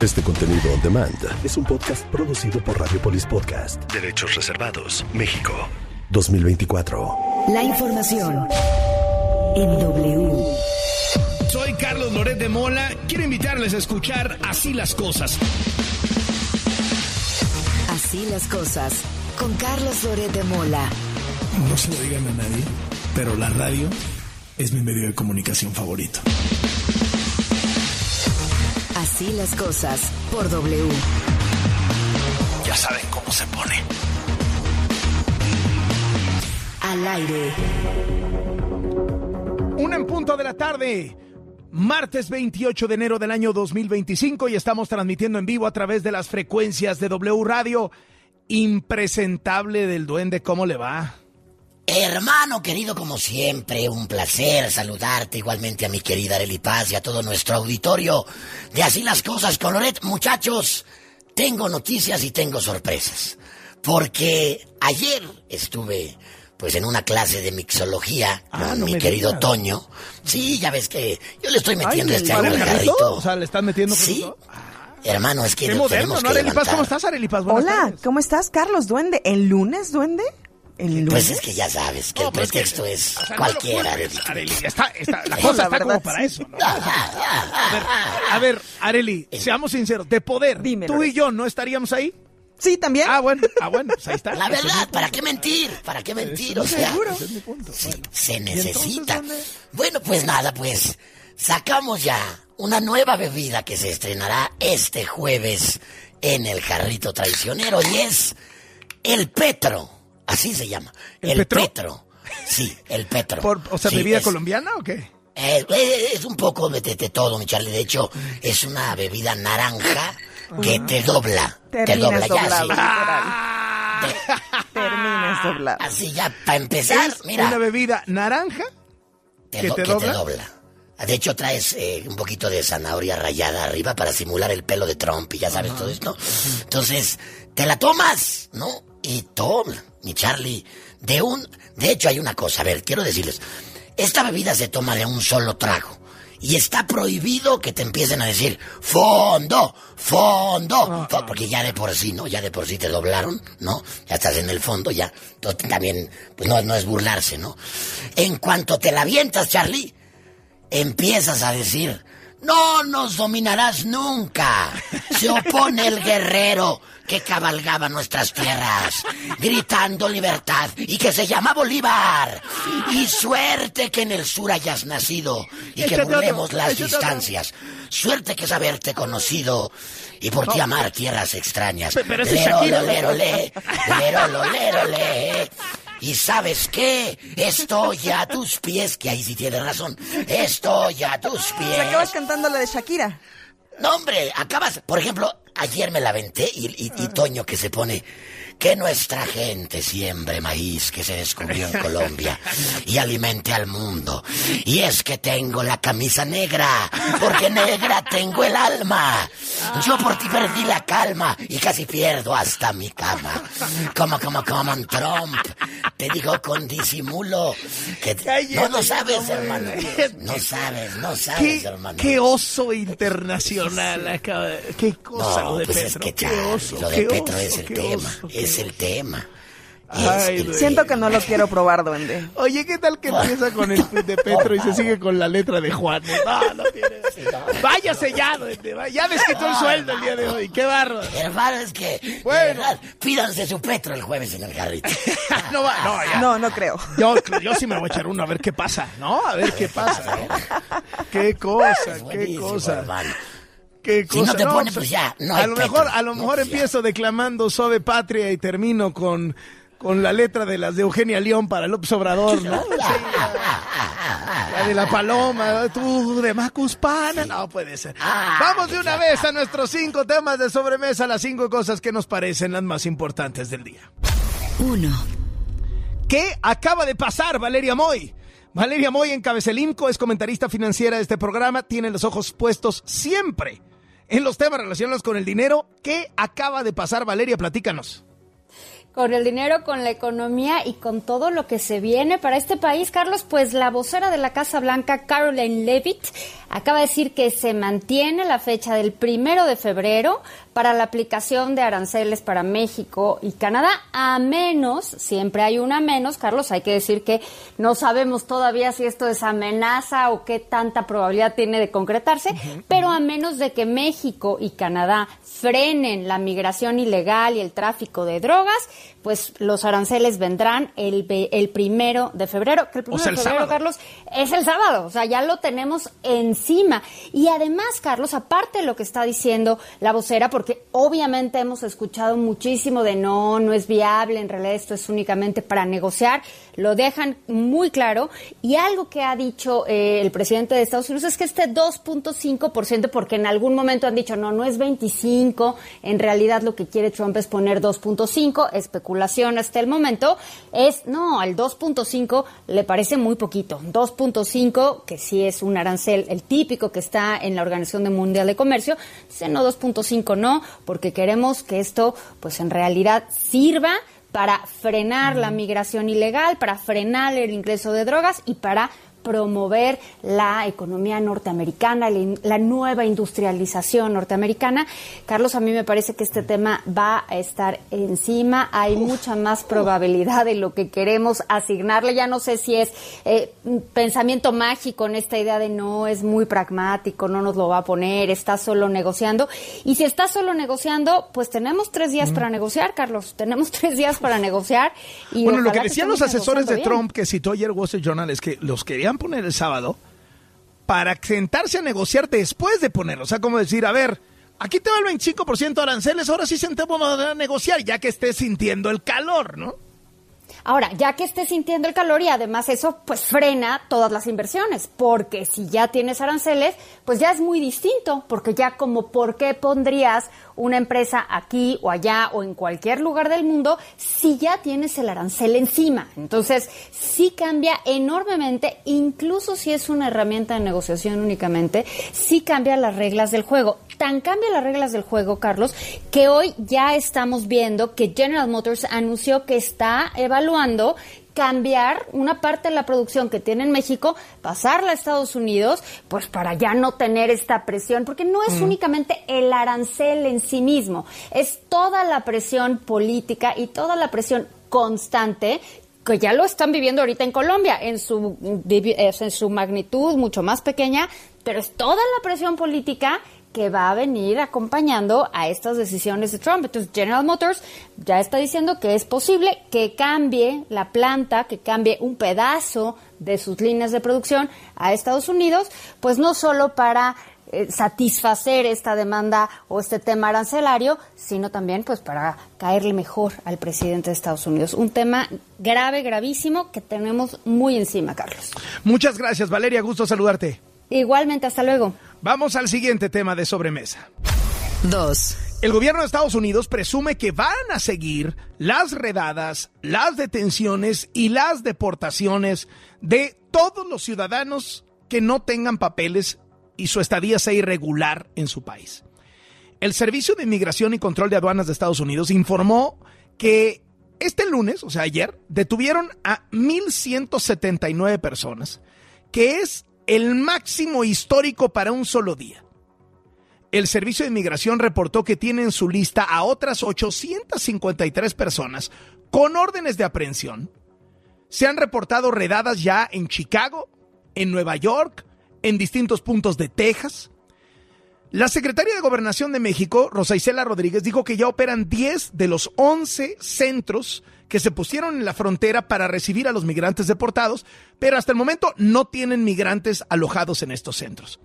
Este contenido on demand es un podcast producido por Radiopolis Podcast. Derechos reservados. México. 2024. La información en W. Soy Carlos Loret de Mola. Quiero invitarles a escuchar Así las Cosas. Así las cosas, con Carlos Loret de Mola. No se lo digan a nadie, pero la radio es mi medio de comunicación favorito. Así las cosas, por W. Ya saben cómo se pone. Al aire. 1:00 p.m, martes 28 de enero del año 2025, y estamos transmitiendo en vivo a través de las frecuencias de W Radio. Impresentable del Duende, ¿cómo le va? Hermano querido, como siempre, un placer saludarte, igualmente a mi querida Arely Paz y a todo nuestro auditorio de Así las Cosas con Loret. Muchachos, tengo noticias y tengo sorpresas, porque ayer estuve pues en una clase de mixología con mi querido digas. Toño. Sí, ya ves que yo le estoy metiendo agua al jarrito. O sea, ¿le estás metiendo? Sí. Hermano, es que qué moderno, ¿no? Arely Paz, ¿cómo estás, Arely Paz? Hola, tardes. ¿Cómo estás, Carlos Duende? ¿El lunes, Duende? Pues es que ya sabes que el pretexto es cualquiera. Arely, la cosa está como para eso, ¿no? A ver, Arely, seamos sinceros, de poder, dímelo. ¿Tú y yo no estaríamos ahí? Sí, también. Bueno, pues ahí está. La verdad, ¿para qué mentir? ¿Para qué mentir? O sea, ese es mi punto. Sí, se necesita. Bueno, pues nada, pues sacamos ya una nueva bebida que se estrenará este jueves en el Jarrito Traicionero, y es el Petro. Así se llama. ¿El Petro? Sí, el Petro. O sea, sí, ¿bebida colombiana o qué? Es un poco de todo, mi Charlie. De hecho, es una bebida naranja que te dobla. Te dobla doblado, ya, sí. Terminas doblado. Así ya, para empezar, ¿Es mira. una bebida naranja que te dobla? De hecho, traes un poquito de zanahoria rallada arriba para simular el pelo de Trump y ya sabes todo esto. Entonces, te la tomas, ¿no? Y toma, mi Charlie, de hecho hay una cosa, a ver, quiero decirles, esta bebida se toma de un solo trago, y está prohibido que te empiecen a decir, fondo, porque ya de por sí, ¿no? Ya de por sí te doblaron, ¿no? Ya estás en el fondo, ya, entonces también, pues no es burlarse, ¿no? En cuanto te la avientas, Charlie, empiezas a decir, no nos dominarás nunca, se opone el guerrero que cabalgaba nuestras tierras, gritando libertad, y que se llama Bolívar. Y suerte que en el sur hayas nacido, y que burlemos las distancias. Suerte que es haberte conocido, y por ti amar tierras extrañas. Pero ese Shakira. Lerole. Y ¿sabes qué? Estoy a tus pies, que ahí sí tienes razón. Estoy a tus pies. ¿Se acabas cantando la de Shakira? No, hombre, acabas... Por ejemplo, ayer me la aventé y Toño que se pone... Que nuestra gente siembre maíz que se descubrió en Colombia y alimente al mundo. Y es que tengo la camisa negra, porque negra tengo el alma. Yo por ti perdí la calma y casi pierdo hasta mi cama. Como Trump. Te digo con disimulo que... No sabes, hermano. No sabes, hermano. Qué oso internacional. Qué cosa lo de pues Petro. Es que Charlie, lo de Petro es el tema. Es el tema. Siento que no lo quiero probar, Duende. Oye, ¿qué tal que empieza con el de Petro y se sigue con la letra de Juan? No tiene. Váyase ya, Duende. Ya desquitó el sueldo el día de hoy. Qué bárbaro. Hermano, es que... Bueno. Verdad, pídanse su Petro el jueves en el Jarrito. No creo. Yo sí me voy a echar uno a ver qué pasa, ¿no? A ver qué pasa. Qué cosa. Hermano. ¿Qué cosa? Si no te pones, pues ya, no hay a lo mejor empiezo declamando Suave Patria y termino con la letra de las de Eugenia León para López Obrador, ¿no? Sí, la de la paloma, tú de Macuspana, no puede ser. Vamos de una vez a nuestros 5 temas de sobremesa, las 5 cosas que nos parecen las más importantes del día. 1. ¿Qué acaba de pasar, Valeria Moy? Valeria Moy encabeza el IMCO, es comentarista financiera de este programa, tiene los ojos puestos siempre en los temas relacionados con el dinero. ¿Qué acaba de pasar, Valeria? Platícanos. con el dinero, con la economía y con todo lo que se viene para este país, Carlos, pues la vocera de la Casa Blanca, Karoline Leavitt, acaba de decir que se mantiene la fecha del 1 de febrero para la aplicación de aranceles para México y Canadá, a menos, siempre hay una menos, Carlos, hay que decir que no sabemos todavía si esto es amenaza o qué tanta probabilidad tiene de concretarse, pero a menos de que México y Canadá frenen la migración ilegal y el tráfico de drogas, pues los aranceles vendrán el 1 de febrero, que el 1 de febrero, sábado. Carlos, es el sábado, o sea, ya lo tenemos encima. Y además, Carlos, aparte de lo que está diciendo la vocera, porque obviamente hemos escuchado muchísimo de no es viable, en realidad esto es únicamente para negociar, lo dejan muy claro, y algo que ha dicho el presidente de Estados Unidos es que este 2.5%, porque en algún momento han dicho, no es 25, en realidad lo que quiere Trump es poner 2.5, especulación hasta el momento, el 2.5 le parece muy poquito, 2.5, que sí es un arancel, el típico que está en la Organización Mundial de Comercio, dice no, 2.5 no, porque queremos que esto, pues en realidad sirva para frenar la migración ilegal, para frenar el ingreso de drogas y para promover la economía norteamericana, la nueva industrialización norteamericana. Carlos, a mí me parece que este tema va a estar encima. Hay mucha más probabilidad de lo que queremos asignarle. Ya no sé si es pensamiento mágico en esta idea de no, es muy pragmático, no nos lo va a poner, está solo negociando. Y si está solo negociando, pues tenemos 3 días para negociar, Carlos. Tenemos 3 días para negociar. Y bueno, lo que decían los asesores de Trump, que citó ayer Wall Street Journal, es que los querían poner el sábado para sentarse a negociar después de ponerlo. O sea, como decir, a ver, aquí te va el 25% de aranceles, ahora sí sentémonos a negociar, ya que estés sintiendo el calor, ¿no? Ahora, ya que estés sintiendo el calor y además eso pues frena todas las inversiones, porque si ya tienes aranceles, pues ya es muy distinto, porque ya como ¿por qué pondrías una empresa aquí o allá o en cualquier lugar del mundo si ya tienes el arancel encima? Entonces, sí cambia enormemente, incluso si es una herramienta de negociación únicamente, sí cambia las reglas del juego. Tan cambia las reglas del juego, Carlos, que hoy ya estamos viendo que General Motors anunció que está evaluando cambiar una parte de la producción que tiene en México, pasarla a Estados Unidos, pues para ya no tener esta presión, porque no es únicamente el arancel en sí mismo, es toda la presión política y toda la presión constante que ya lo están viviendo ahorita en Colombia, en su magnitud mucho más pequeña, pero es toda la presión política que va a venir acompañando a estas decisiones de Trump. Entonces, General Motors ya está diciendo que es posible que cambie la planta, que cambie un pedazo de sus líneas de producción a Estados Unidos, pues no solo para satisfacer esta demanda o este tema arancelario, sino también pues para caerle mejor al presidente de Estados Unidos. Un tema grave, gravísimo, que tenemos muy encima, Carlos. Muchas gracias, Valeria, gusto saludarte. Igualmente, hasta luego. Vamos al siguiente tema de sobremesa. 2. El gobierno de Estados Unidos presume que van a seguir las redadas, las detenciones y las deportaciones de todos los ciudadanos que no tengan papeles y su estadía sea irregular en su país. El Servicio de Inmigración y Control de Aduanas de Estados Unidos informó que este lunes, o sea ayer, detuvieron a 1,179 personas, que es el máximo histórico para un solo día. El Servicio de Inmigración reportó que tiene en su lista a otras 853 personas con órdenes de aprehensión. Se han reportado redadas ya en Chicago, en Nueva York, en distintos puntos de Texas. La secretaria de Gobernación de México, Rosa Isela Rodríguez, dijo que ya operan 10 de los 11 centros que se pusieron en la frontera para recibir a los migrantes deportados, pero hasta el momento no tienen migrantes alojados en estos centros.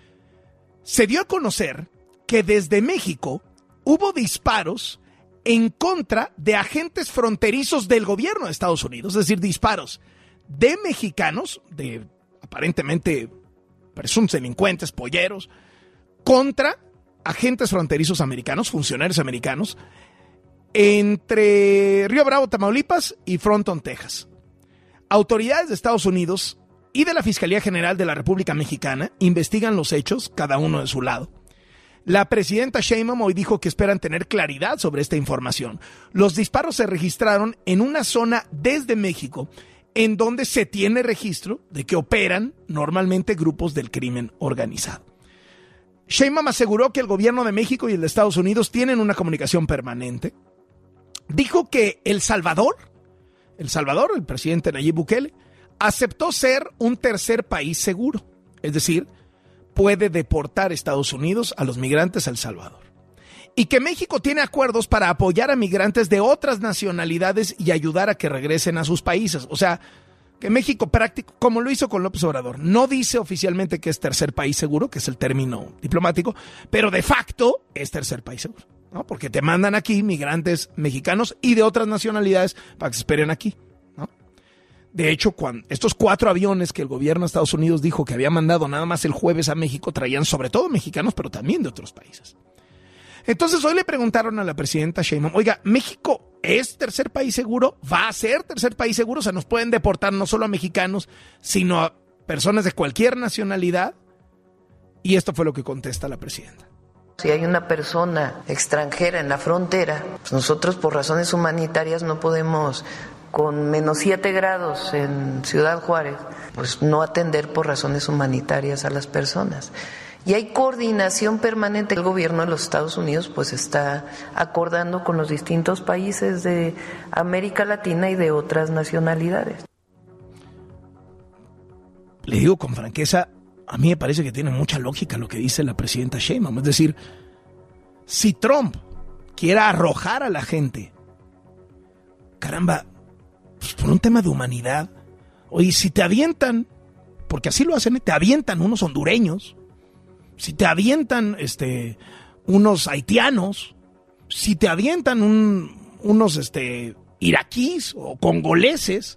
Se dio a conocer que desde México hubo disparos en contra de agentes fronterizos del gobierno de Estados Unidos, es decir, disparos de mexicanos, de aparentemente presuntos delincuentes, polleros, contra agentes fronterizos americanos, funcionarios americanos, entre Río Bravo, Tamaulipas y Fronton, Texas. Autoridades de Estados Unidos y de la Fiscalía General de la República Mexicana investigan los hechos, cada uno de su lado. La presidenta Sheinbaum hoy dijo que esperan tener claridad sobre esta información. Los disparos se registraron en una zona desde México en donde se tiene registro de que operan normalmente grupos del crimen organizado. Sheinbaum aseguró que el gobierno de México y el de Estados Unidos tienen una comunicación permanente. Dijo que El Salvador, el presidente Nayib Bukele, aceptó ser un tercer país seguro, es decir, puede deportar a Estados Unidos a los migrantes a El Salvador. Y que México tiene acuerdos para apoyar a migrantes de otras nacionalidades y ayudar a que regresen a sus países. O sea, que México, como lo hizo con López Obrador, no dice oficialmente que es tercer país seguro, que es el término diplomático, pero de facto es tercer país seguro, ¿no? Porque te mandan aquí migrantes mexicanos y de otras nacionalidades para que se esperen aquí, ¿no? De hecho, estos 4 aviones que el gobierno de Estados Unidos dijo que había mandado nada más el jueves a México, traían sobre todo mexicanos, pero también de otros países. Entonces hoy le preguntaron a la presidenta Sheinbaum, oiga, ¿México es tercer país seguro? ¿Va a ser tercer país seguro? O sea, ¿nos pueden deportar no solo a mexicanos, sino a personas de cualquier nacionalidad? Y esto fue lo que contesta la presidenta. Si hay una persona extranjera en la frontera, pues nosotros por razones humanitarias no podemos, con menos 7 grados en Ciudad Juárez, pues no atender por razones humanitarias a las personas. Y hay coordinación permanente. El gobierno de los Estados Unidos pues está acordando con los distintos países de América Latina y de otras nacionalidades. Le digo con franqueza, a mí me parece que tiene mucha lógica lo que dice la presidenta Sheinbaum. Es decir, si Trump quiere arrojar a la gente, caramba, pues por un tema de humanidad, oye, si te avientan, porque así lo hacen, te avientan unos hondureños, si te avientan unos haitianos, si te avientan unos iraquíes o congoleses,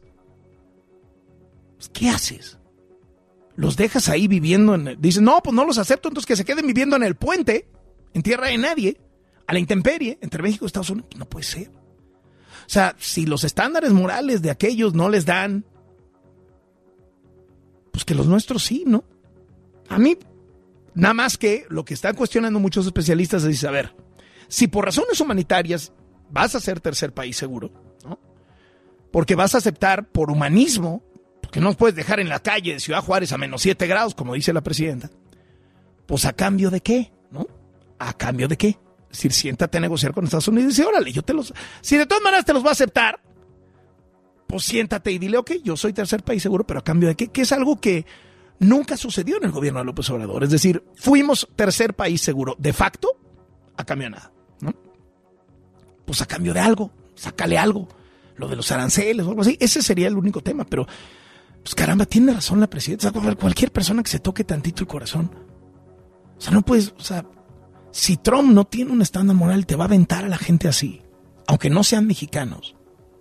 ¿qué haces? Los dejas ahí viviendo dicen, no, pues no los acepto, entonces que se queden viviendo en el puente, en tierra de nadie, a la intemperie, entre México y Estados Unidos. No puede ser. O sea, si los estándares morales de aquellos no les dan, pues que los nuestros sí, ¿no? A mí, nada más que lo que están cuestionando muchos especialistas es decir, a ver, si por razones humanitarias vas a ser tercer país seguro, ¿no? Porque vas a aceptar por humanismo, porque no nos puedes dejar en la calle de Ciudad Juárez a menos 7 grados, como dice la presidenta, pues ¿a cambio de qué? ¿No? ¿A cambio de qué? Es decir, siéntate a negociar con Estados Unidos y dice, órale, si de todas maneras te los va a aceptar, pues siéntate y dile, ok, yo soy tercer país seguro, pero ¿a cambio de qué? Que es algo que nunca sucedió en el gobierno de López Obrador. Es decir, fuimos tercer país seguro de facto, a cambio de nada, ¿no? Pues a cambio de algo, sácale algo, lo de los aranceles o algo así, ese sería el único tema, pero pues caramba, tiene razón la presidenta. O sea, cualquier persona que se toque tantito el corazón, o sea, no puedes, o sea, si Trump no tiene un estándar moral, te va a aventar a la gente así, aunque no sean mexicanos.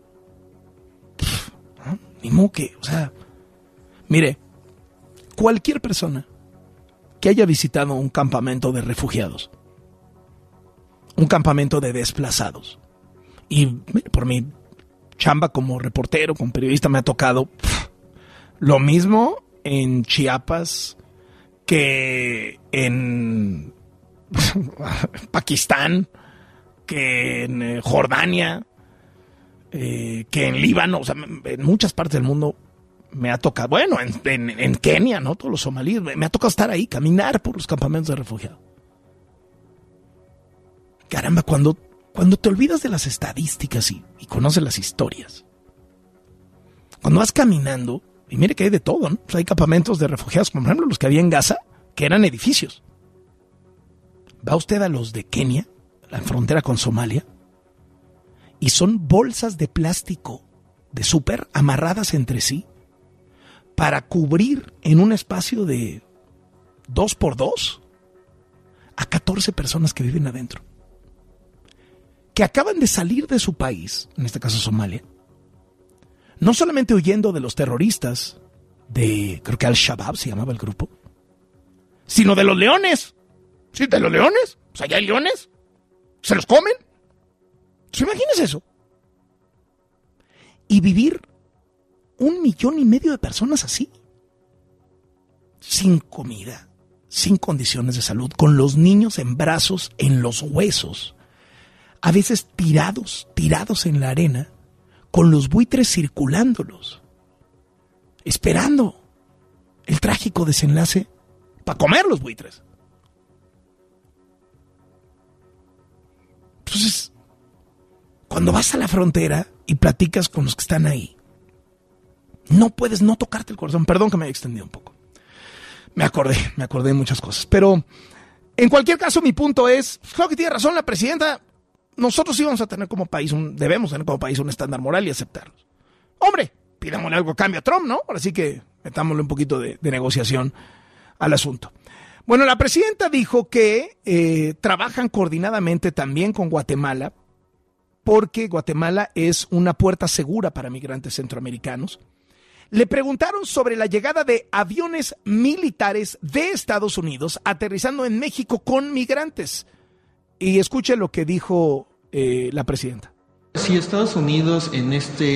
¿No? Ni modo que, o sea, mire, cualquier persona que haya visitado un campamento de refugiados, un campamento de desplazados, y por mi chamba como reportero, como periodista, me ha tocado lo mismo en Chiapas que en Pakistán, que en Jordania, que en Líbano, o sea, en muchas partes del mundo me ha tocado, bueno, en Kenia, ¿no? Todos los somalíes, me ha tocado estar ahí, caminar por los campamentos de refugiados. Caramba, cuando te olvidas de las estadísticas y conoces las historias, cuando vas caminando, y mire que hay de todo, ¿no? Pues hay campamentos de refugiados, como por ejemplo los que había en Gaza, que eran edificios. Va usted a los de Kenia, la frontera con Somalia, y son bolsas de plástico de súper amarradas entre sí para cubrir en un espacio de 2x2 a 14 personas que viven adentro, que acaban de salir de su país, en este caso Somalia, no solamente huyendo de los terroristas de, creo que Al-Shabaab se llamaba el grupo, sino de los leones. ¿Sí? ¿De los leones? O sea, ¿ya hay leones? ¿Se los comen? ¿Se imaginas eso? Y vivir 1,5 millones de personas así, sin comida, sin condiciones de salud, con los niños en brazos, en los huesos, a veces tirados en la arena, con los buitres circulándolos, esperando el trágico desenlace para comer los buitres. Entonces, cuando vas a la frontera y platicas con los que están ahí, no puedes no tocarte el corazón. Perdón que me haya extendido un poco. Me acordé de muchas cosas. Pero, en cualquier caso, mi punto es, creo que tiene razón la presidenta. Nosotros sí vamos a tener como país, debemos tener como país un estándar moral y aceptarlos. Hombre, pidámosle algo a cambio a Trump, ¿no? Ahora sí que metámosle un poquito de negociación al asunto. Bueno, la presidenta dijo que trabajan coordinadamente también con Guatemala, porque Guatemala es una puerta segura para migrantes centroamericanos. Le preguntaron sobre la llegada de aviones militares de Estados Unidos aterrizando en México con migrantes. Y escuche lo que dijo la presidenta. Si Estados Unidos en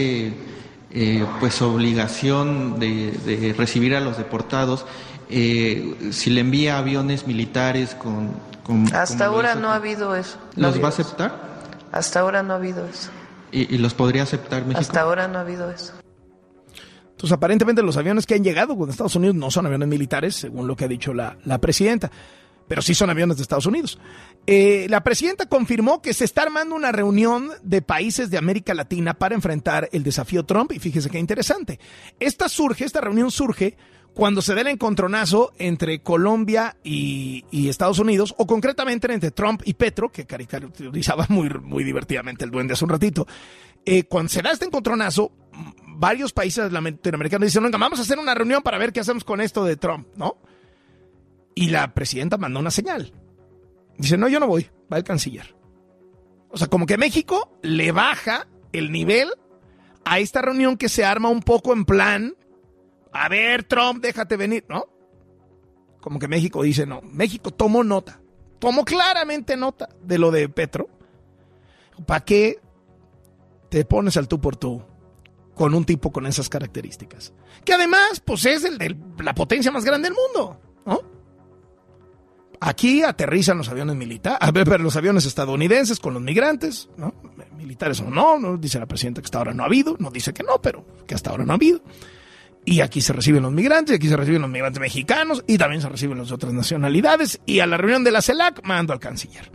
pues obligación de recibir a los deportados, si le envía aviones militares con hasta ahora no ha habido eso. ¿Los va a aceptar? Hasta ahora no ha habido eso. ¿Y los podría aceptar México? Hasta ahora no ha habido eso. Entonces, aparentemente los aviones que han llegado con Estados Unidos no son aviones militares, según lo que ha dicho la presidenta, pero sí son aviones de Estados Unidos. La presidenta confirmó que se está armando una reunión de países de América Latina para enfrentar el desafío Trump, y fíjese qué interesante. Esta reunión surge cuando se dé el encontronazo entre Colombia y Estados Unidos, o concretamente entre Trump y Petro, que caricaturizaba muy divertidamente el duende hace un ratito. Cuando se da este encontronazo, varios países latinoamericanos dicen, venga, vamos a hacer una reunión para ver qué hacemos con esto de Trump, ¿no? Y la presidenta mandó una señal. Dice, no, yo no voy, va el canciller. O sea, como que México le baja el nivel a esta reunión que se arma un poco en plan, a ver, Trump, déjate venir, ¿no? Como que México dice, no, México tomó claramente nota de lo de Petro. ¿Para qué te pones al tú por tú con un tipo con esas características? Que además, pues es la potencia más grande del mundo, ¿no? Aquí aterrizan los aviones los aviones estadounidenses con los migrantes, ¿no? Militares o no, dice la presidenta que hasta ahora no ha habido, no dice que no, pero que hasta ahora no ha habido. Y aquí se reciben los migrantes, y aquí se reciben los migrantes mexicanos, y también se reciben las otras nacionalidades, y a la reunión de la CELAC mando al canciller.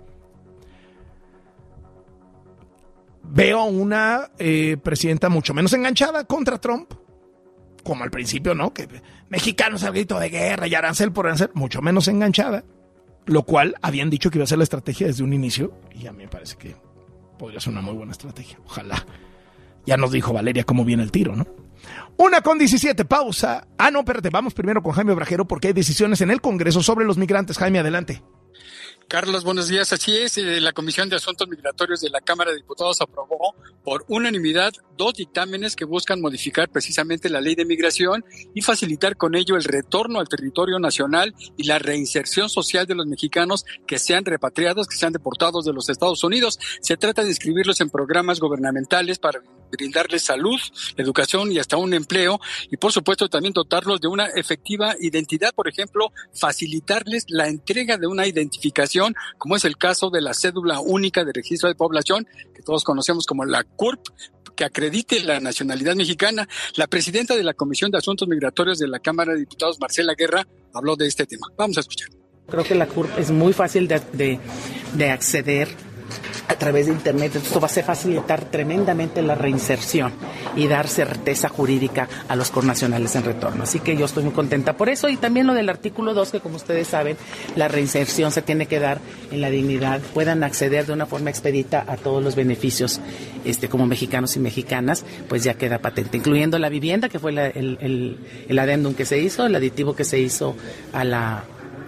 Veo a una presidenta mucho menos enganchada contra Trump, como al principio, ¿no? Que mexicanos al grito de guerra y arancel por arancel, mucho menos enganchada, lo cual habían dicho que iba a ser la estrategia desde un inicio, y a mí me parece que podría ser una muy buena estrategia. Ojalá. Ya nos dijo Valeria cómo viene el tiro, ¿no? 1:17, pausa. No, espérate, vamos primero con Jaime Obrajero porque hay decisiones en el Congreso sobre los migrantes. Jaime, adelante. Carlos, buenos días. Así es, la Comisión de Asuntos Migratorios de la Cámara de Diputados aprobó por unanimidad 2 dictámenes que buscan modificar precisamente la ley de migración y facilitar con ello el retorno al territorio nacional y la reinserción social de los mexicanos que sean repatriados, que sean deportados de los Estados Unidos. Se trata de inscribirlos en programas gubernamentales para brindarles salud, educación y hasta un empleo, y por supuesto también dotarlos de una efectiva identidad, por ejemplo, facilitarles la entrega de una identificación, como es el caso de la cédula única de registro de población, que todos conocemos como la CURP, que acredite la nacionalidad mexicana. La presidenta de la Comisión de Asuntos Migratorios de la Cámara de Diputados, Marcela Guerra, habló de este tema. Vamos a escuchar. Creo que la CURP es muy fácil de acceder a través de Internet. Esto va a facilitar tremendamente la reinserción y dar certeza jurídica a los connacionales en retorno. Así que yo estoy muy contenta por eso. Y también lo del artículo 2, que como ustedes saben, la reinserción se tiene que dar en la dignidad, puedan acceder de una forma expedita a todos los beneficios como mexicanos y mexicanas, pues ya queda patente, incluyendo la vivienda, que fue el adendum que se hizo, el aditivo que se hizo al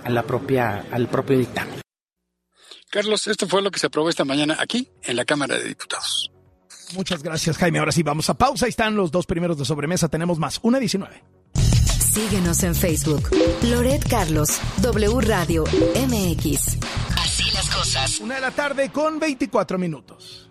propio dictamen. Carlos, esto fue lo que se aprobó esta mañana aquí en la Cámara de Diputados. Muchas gracias, Jaime. Ahora sí, vamos a pausa. Ahí están los 2 primeros de sobremesa. Tenemos más. 1:19. Síguenos en Facebook. Loret Carlos, W Radio MX. Así las cosas. 1:00 p.m. con 24 minutos.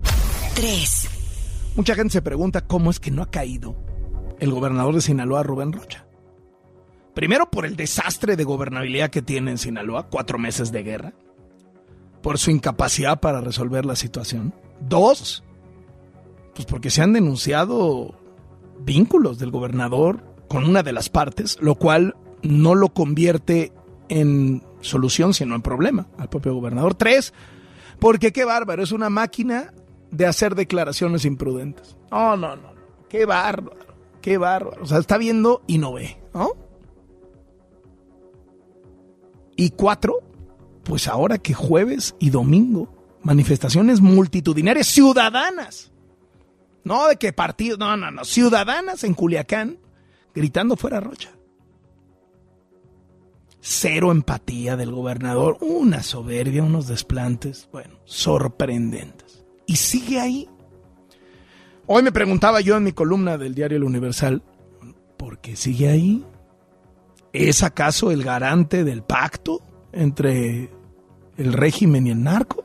3. Mucha gente se pregunta cómo es que no ha caído el gobernador de Sinaloa, Rubén Rocha. Primero, por el desastre de gobernabilidad que tiene en Sinaloa, 4 meses de guerra, por su incapacidad para resolver la situación. 2, pues porque se han denunciado vínculos del gobernador con una de las partes, lo cual no lo convierte en solución, sino en problema al propio gobernador. 3, porque qué bárbaro, es una máquina de hacer declaraciones imprudentes. No, qué bárbaro. O sea, está viendo y no ve, ¿no? Y 4, pues ahora que jueves y domingo, manifestaciones multitudinarias ciudadanas. No de que partidos, no, ciudadanas en Culiacán gritando fuera Rocha. Cero empatía del gobernador, una soberbia, unos desplantes, bueno, sorprendentes. Y sigue ahí. Hoy me preguntaba yo en mi columna del diario El Universal, ¿por qué sigue ahí? ¿Es acaso el garante del pacto entre el régimen y el narco?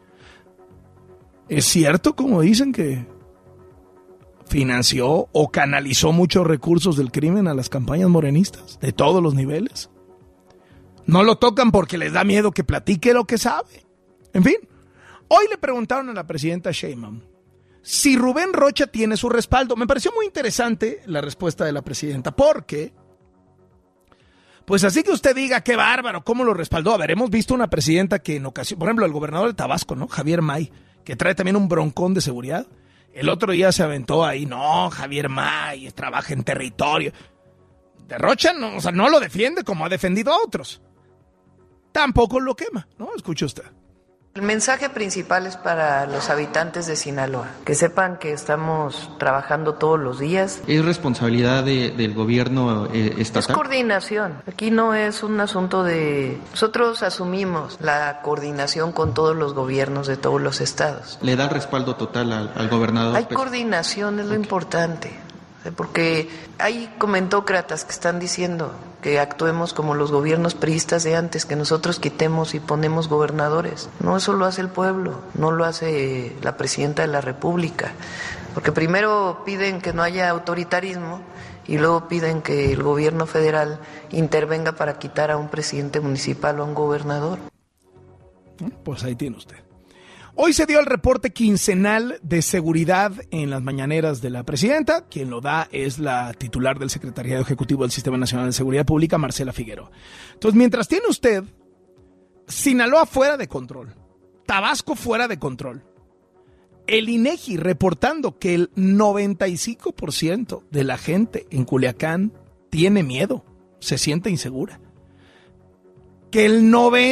¿Es cierto, como dicen, que financió o canalizó muchos recursos del crimen a las campañas morenistas, de todos los niveles? No lo tocan porque les da miedo que platique lo que sabe. En fin, hoy le preguntaron a la presidenta Sheinbaum si Rubén Rocha tiene su respaldo. Me pareció muy interesante la respuesta de la presidenta, porque, pues así que usted diga, qué bárbaro, ¿cómo lo respaldó? A ver, hemos visto una presidenta que en ocasión, por ejemplo, el gobernador de Tabasco, ¿no? Javier May, que trae también un broncón de seguridad. El otro día se aventó ahí, no, Javier May trabaja en territorio. De Rocha, no, o sea, no lo defiende como ha defendido a otros. Tampoco lo quema, ¿no? Escuche usted. El mensaje principal es para los habitantes de Sinaloa, que sepan que estamos trabajando todos los días. ¿Es responsabilidad del gobierno estatal? Es coordinación. Aquí no es un asunto de... Nosotros asumimos la coordinación con todos los gobiernos de todos los estados. ¿Le da respaldo total al gobernador? Hay coordinación, es lo importante. Porque hay comentócratas que están diciendo que actuemos como los gobiernos priistas de antes, que nosotros quitemos y ponemos gobernadores. No, eso lo hace el pueblo, no lo hace la presidenta de la República. Porque primero piden que no haya autoritarismo y luego piden que el gobierno federal intervenga para quitar a un presidente municipal o a un gobernador. Pues ahí tiene usted. Hoy se dio el reporte quincenal de seguridad en las mañaneras de la presidenta. Quien lo da es la titular del Secretariado Ejecutivo del Sistema Nacional de Seguridad Pública, Marcela Figueroa. Entonces, mientras tiene usted Sinaloa fuera de control, Tabasco fuera de control, el INEGI reportando que el 95% de la gente en Culiacán tiene miedo, se siente insegura. Que el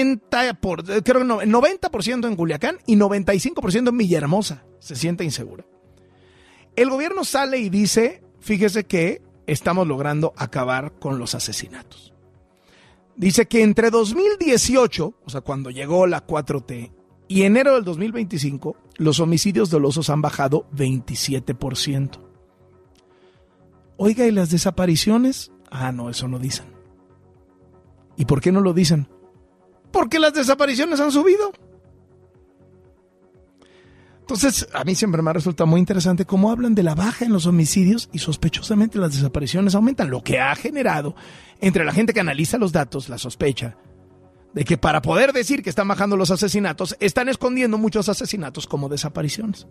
90% en Culiacán y 95% en Villahermosa se siente insegura. El gobierno sale y dice, fíjese que estamos logrando acabar con los asesinatos. Dice que entre 2018, o sea, cuando llegó la 4T, y enero del 2025, los homicidios dolosos han bajado 27%. Oiga, ¿y las desapariciones? Ah, no, eso no dicen. ¿Y por qué no lo dicen? Porque las desapariciones han subido. Entonces, a mí siempre me resulta muy interesante cómo hablan de la baja en los homicidios y sospechosamente las desapariciones aumentan, lo que ha generado entre la gente que analiza los datos la sospecha de que para poder decir que están bajando los asesinatos, están escondiendo muchos asesinatos como desapariciones.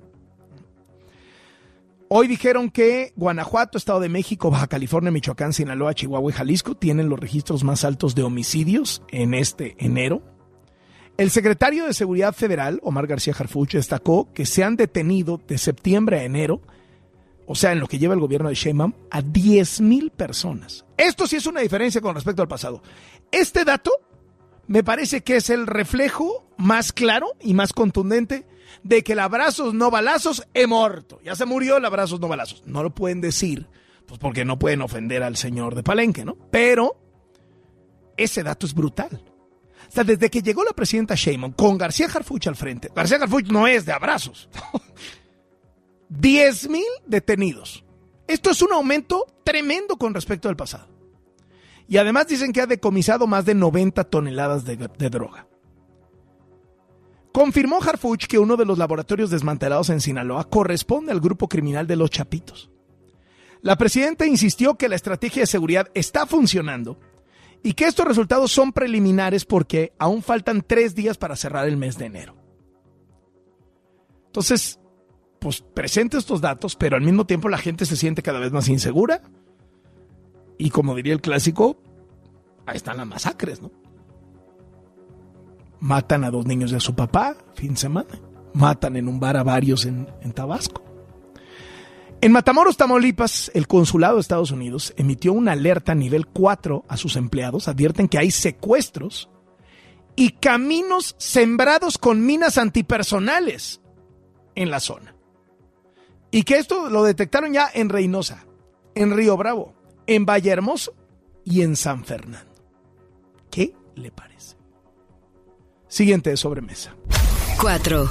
Hoy dijeron que Guanajuato, Estado de México, Baja California, Michoacán, Sinaloa, Chihuahua y Jalisco tienen los registros más altos de homicidios en este enero. El secretario de Seguridad Federal, Omar García Harfuch, destacó que se han detenido de septiembre a enero, o sea, en lo que lleva el gobierno de Sheinbaum, a 10,000 personas. Esto sí es una diferencia con respecto al pasado. Este dato me parece que es el reflejo más claro y más contundente de que el abrazos no balazos he muerto. Ya se murió el abrazos no balazos. No lo pueden decir, pues porque no pueden ofender al señor de Palenque, ¿no? Pero ese dato es brutal. O sea, desde que llegó la presidenta Sheinbaum con García Harfuch al frente, García Harfuch no es de abrazos. 10,000 detenidos. Esto es un aumento tremendo con respecto al pasado. Y además dicen que ha decomisado más de 90 toneladas de droga. Confirmó Harfuch que uno de los laboratorios desmantelados en Sinaloa corresponde al grupo criminal de Los Chapitos. La presidenta insistió que la estrategia de seguridad está funcionando y que estos resultados son preliminares porque aún faltan 3 días para cerrar el mes de enero. Entonces, pues presenta estos datos, pero al mismo tiempo la gente se siente cada vez más insegura. Y como diría el clásico, ahí están las masacres, ¿no? Matan a 2 niños de su papá, fin de semana. Matan en un bar a varios en Tabasco. En Matamoros, Tamaulipas, el consulado de Estados Unidos emitió una alerta nivel 4 a sus empleados. Advierten que hay secuestros y caminos sembrados con minas antipersonales en la zona. Y que esto lo detectaron ya en Reynosa, en Río Bravo, en Vallehermoso y en San Fernando. ¿Qué le parece? Siguiente de sobremesa. 4.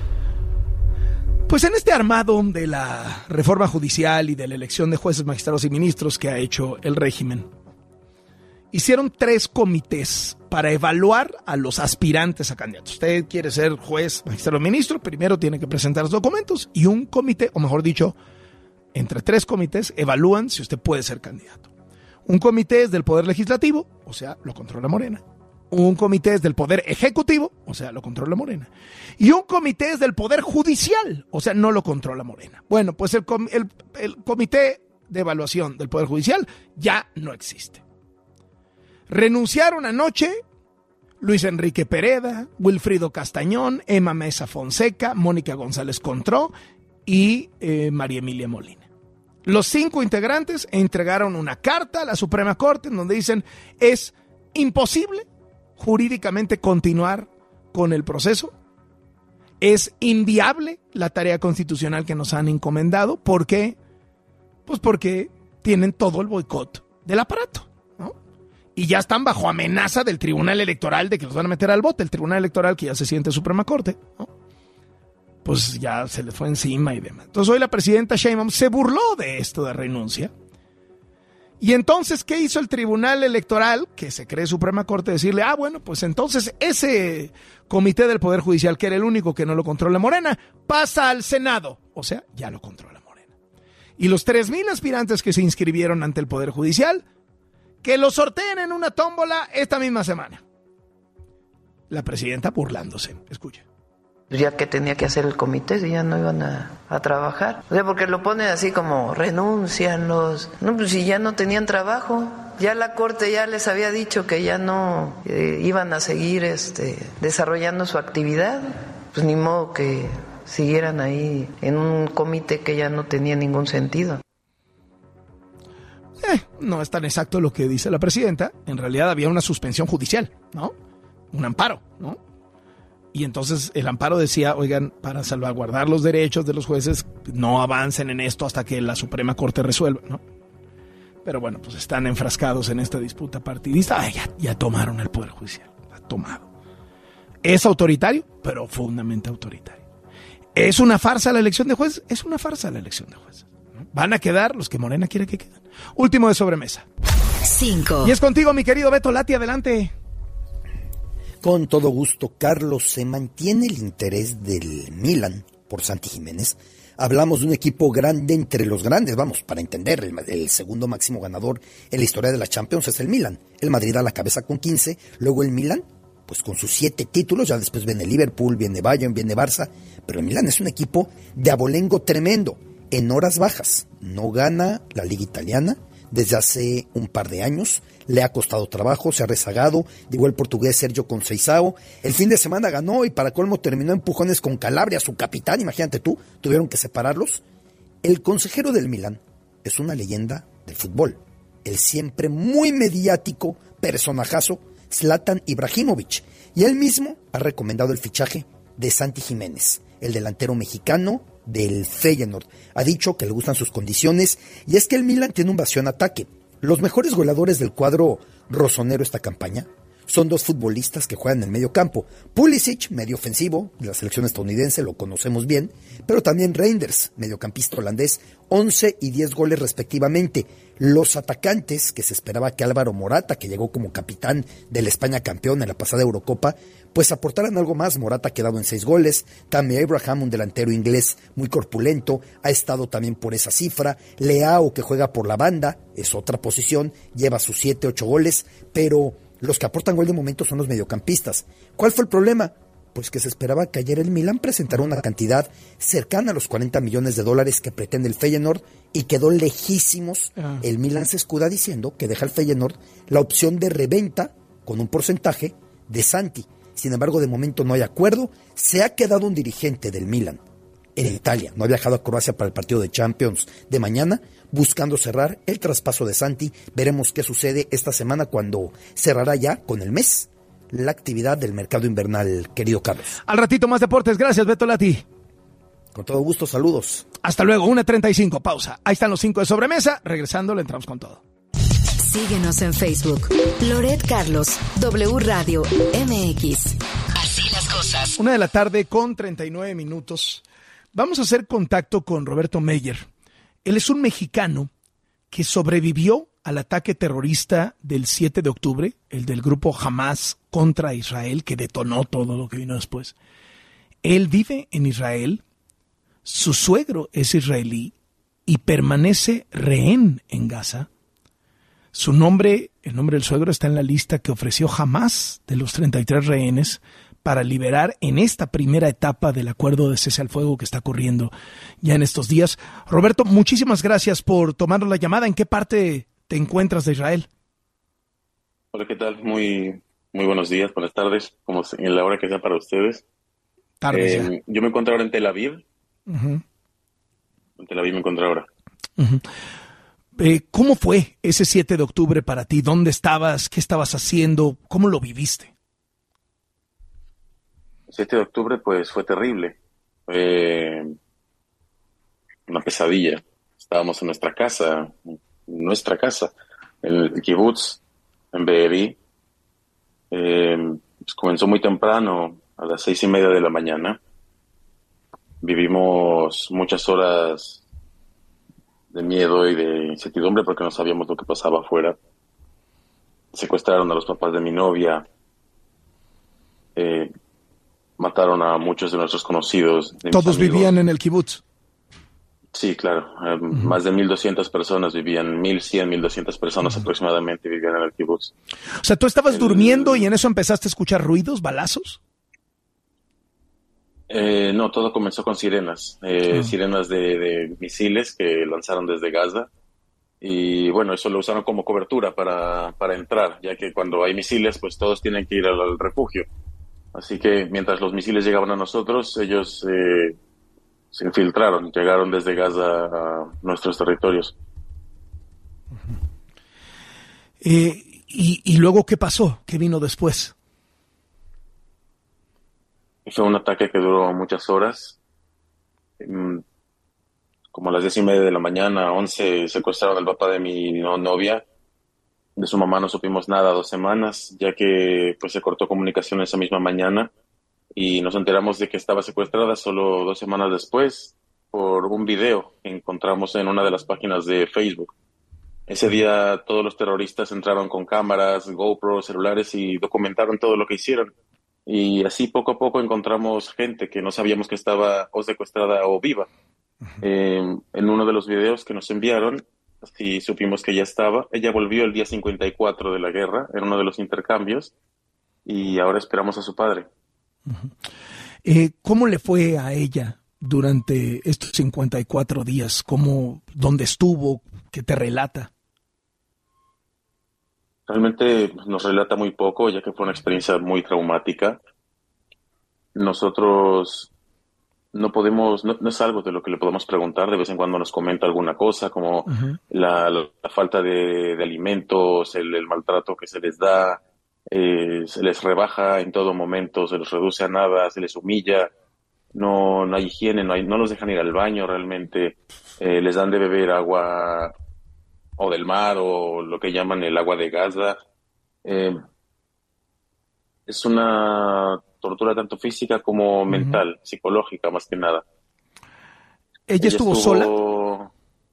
Pues en este armado de la reforma judicial y de la elección de jueces, magistrados y ministros que ha hecho el régimen, hicieron 3 comités para evaluar a los aspirantes a candidatos. Usted quiere ser juez, magistrado o ministro, primero tiene que presentar los documentos y un comité, o mejor dicho, entre 3 comités evalúan si usted puede ser candidato. Un comité es del Poder Legislativo, o sea, lo controla Morena. Un comité es del Poder Ejecutivo, o sea, lo controla Morena. Y un comité es del Poder Judicial, o sea, no lo controla Morena. Bueno, pues el comité de evaluación del Poder Judicial ya no existe. Renunciaron anoche Luis Enrique Pereda, Wilfrido Castañón, Emma Mesa Fonseca, Mónica González Contró y María Emilia Molina. Los 5 integrantes entregaron una carta a la Suprema Corte en donde dicen es imposible jurídicamente continuar con el proceso, es inviable la tarea constitucional que nos han encomendado. ¿Por qué? Pues porque tienen todo el boicot del aparato, ¿no? Y ya están bajo amenaza del Tribunal Electoral de que los van a meter al bote, el Tribunal Electoral que ya se siente Suprema Corte, ¿no? Pues ya se les fue encima y demás. Entonces hoy la presidenta Sheinbaum se burló de esto de renuncia. Y entonces, ¿qué hizo el Tribunal Electoral, que se cree Suprema Corte? Decirle, bueno, pues entonces ese comité del Poder Judicial, que era el único que no lo controla Morena, pasa al Senado. O sea, ya lo controla Morena. Y los 3,000 aspirantes que se inscribieron ante el Poder Judicial, que lo sorteen en una tómbola esta misma semana. La presidenta burlándose. Escucha. Ya que tenía que hacer el comité, si ya no iban a trabajar. O sea, porque lo ponen así como renuncian los... No, pues si ya no tenían trabajo, ya la Corte ya les había dicho que ya no iban a seguir desarrollando su actividad, pues ni modo que siguieran ahí en un comité que ya no tenía ningún sentido. No es tan exacto lo que dice la presidenta. En realidad había una suspensión judicial, ¿no? Un amparo, ¿no? Y entonces el amparo decía, oigan, para salvaguardar los derechos de los jueces, no avancen en esto hasta que la Suprema Corte resuelva, ¿no? Pero bueno, pues están enfrascados en esta disputa partidista. Ya tomaron el Poder Judicial, ha tomado. Es autoritario, pero profundamente autoritario. ¿Es una farsa la elección de jueces? Es una farsa la elección de jueces, ¿no? Van a quedar los que Morena quiere que queden. Último de sobremesa. 5. Y es contigo, mi querido Beto Lati, adelante. Con todo gusto, Carlos. Se mantiene el interés del Milan por Santi Jiménez. Hablamos de un equipo grande entre los grandes, vamos, para entender, el segundo máximo ganador en la historia de la Champions es el Milan. El Madrid a la cabeza con 15, luego el Milan, pues con sus 7 títulos, ya después viene Liverpool, viene Bayern, viene Barça, pero el Milan es un equipo de abolengo tremendo, en horas bajas. No gana la Liga Italiana desde hace un par de años, le ha costado trabajo, se ha rezagado, llegó el portugués Sergio Conceição, el fin de semana ganó y para colmo terminó empujones con Calabria, su capitán, imagínate tú, tuvieron que separarlos. El consejero del Milan es una leyenda del fútbol, el siempre muy mediático personajazo Zlatan Ibrahimovic, y él mismo ha recomendado el fichaje de Santi Jiménez, el delantero mexicano del Feyenoord. Ha dicho que le gustan sus condiciones y es que el Milan tiene un vacío en ataque. Los mejores goleadores del cuadro rosonero esta campaña son dos futbolistas que juegan en el medio campo. Pulisic, medio ofensivo, de la selección estadounidense, lo conocemos bien, pero también Reinders, mediocampista holandés, 11 y 10 goles respectivamente. Los atacantes, que se esperaba que Álvaro Morata, que llegó como capitán de la España campeón en la pasada Eurocopa, pues aportaran algo más. Morata ha quedado en 6 goles, Tammy Abraham, un delantero inglés muy corpulento, ha estado también por esa cifra. Leao, que juega por la banda, es otra posición, lleva sus 7-8 goles, pero los que aportan gol de momento son los mediocampistas. ¿Cuál fue el problema? Pues que se esperaba que ayer el Milan presentara una cantidad cercana a los 40 millones de dólares que pretende el Feyenoord y quedó lejísimos. El Milan se escuda diciendo que deja al Feyenoord la opción de reventa con un porcentaje de Santi. Sin embargo, de momento no hay acuerdo. Se ha quedado un dirigente del Milan en Italia, no ha viajado a Croacia para el partido de Champions de mañana, buscando cerrar el traspaso de Santi. Veremos qué sucede esta semana cuando cerrará ya con el mes la actividad del mercado invernal, querido Carlos. Al ratito más deportes, gracias Beto Lati. Con todo gusto, saludos. Hasta luego, 1:35, pausa. Ahí están los 5 de sobremesa, regresando le entramos con todo. Síguenos en Facebook, Loret Carlos, W Radio MX. Así las cosas. 1:39 p.m. Vamos a hacer contacto con Roberto Meyer. Él es un mexicano que sobrevivió al ataque terrorista del 7 de octubre, el del grupo Hamas contra Israel, que detonó todo lo que vino después. Él vive en Israel, su suegro es israelí y permanece rehén en Gaza. Su nombre, el nombre del suegro, está en la lista que ofreció Hamas de los 33 rehenes para liberar en esta primera etapa del acuerdo de cese al fuego que está ocurriendo ya en estos días. Roberto, muchísimas gracias por tomarnos la llamada. ¿En qué parte te encuentras de Israel? Hola, ¿qué tal? Muy buenos días, buenas tardes, como en la hora que sea para ustedes. Yo me encuentro ahora en Tel Aviv. Uh-huh. En Tel Aviv me encuentro ahora. Uh-huh. ¿Cómo fue ese 7 de octubre para ti? ¿Dónde estabas? ¿Qué estabas haciendo? ¿Cómo lo viviste? El 7 de octubre pues fue terrible. Una pesadilla. Estábamos en nuestra casa, en el kibutz, en Be'eri. Pues comenzó muy temprano, a las 6:30 de la mañana. Vivimos muchas horas de miedo y de incertidumbre porque no sabíamos lo que pasaba afuera. Secuestraron a los papás de mi novia. Mataron a muchos de nuestros conocidos. ¿Todos vivían en el kibutz? Sí, claro. Más de 1,200 personas vivían, 1,100, 1,200 personas aproximadamente vivían en el kibutz. O sea, ¿tú estabas durmiendo y en eso empezaste a escuchar ruidos, balazos? No, todo comenzó con sirenas. Sirenas de misiles que lanzaron desde Gaza. Y bueno, eso lo usaron como cobertura para entrar, ya que cuando hay misiles, pues todos tienen que ir al refugio. Así que mientras los misiles llegaban a nosotros, ellos se infiltraron, llegaron desde Gaza a nuestros territorios. ¿Y luego qué pasó? ¿Qué vino después? Fue un ataque que duró muchas horas. Como a las 10:30 de la mañana, 11, secuestraron al papá de mi novia. De su mamá no supimos nada 2 semanas, ya que pues se cortó comunicación esa misma mañana y nos enteramos de que estaba secuestrada solo 2 semanas después por un video que encontramos en una de las páginas de Facebook. Ese día todos los terroristas entraron con cámaras, GoPro, celulares y documentaron todo lo que hicieron. Y así poco a poco encontramos gente que no sabíamos que estaba o secuestrada o viva. En uno de los videos que nos enviaron, sí supimos que ella estaba. Ella volvió el día 54 de la guerra, en uno de los intercambios, y ahora esperamos a su padre. ¿Cómo le fue a ella durante estos 54 días? ¿Dónde estuvo? ¿Qué te relata? Realmente nos relata muy poco, ya que fue una experiencia muy traumática. Nosotros no podemos, no es algo de lo que le podemos preguntar. De vez en cuando nos comenta alguna cosa, como la falta de alimentos, el maltrato que se les da, se les rebaja en todo momento, se les reduce a nada, se les humilla, no hay higiene, no los dejan ir al baño realmente, les dan de beber agua o del mar o lo que llaman el agua de Gaza. Es una tortura tanto física como mental, psicológica, más que nada. ¿Ella estuvo sola?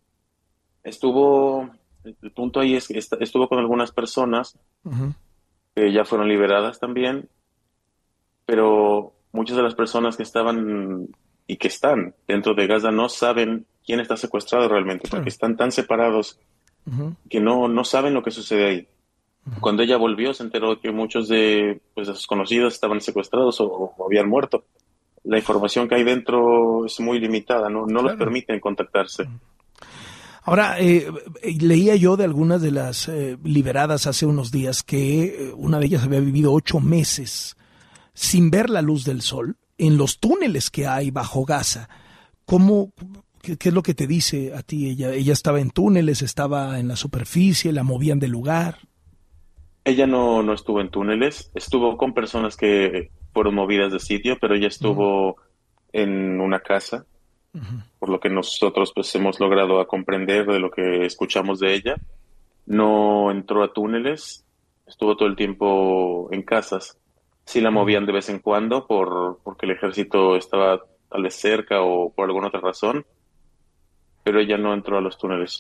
El punto ahí es que estuvo con algunas personas que ya fueron liberadas también, pero muchas de las personas que estaban y que están dentro de Gaza no saben quién está secuestrado realmente, porque están tan separados que no saben lo que sucede ahí. Cuando ella volvió se enteró que muchos de sus conocidos estaban secuestrados o habían muerto. La información que hay dentro es muy limitada, no les permiten contactarse. Ahora, leía yo de algunas de las liberadas hace unos días que una de ellas había vivido 8 meses sin ver la luz del sol en los túneles que hay bajo Gaza. ¿Qué es lo que te dice a ti? Ella estaba en túneles, estaba en la superficie, la movían del lugar. Ella no estuvo en túneles, estuvo con personas que fueron movidas de sitio, pero ella estuvo en una casa, por lo que nosotros hemos logrado a comprender de lo que escuchamos de ella. No entró a túneles, estuvo todo el tiempo en casas. Sí la movían de vez en cuando porque el ejército estaba tal vez cerca o por alguna otra razón, pero ella no entró a los túneles.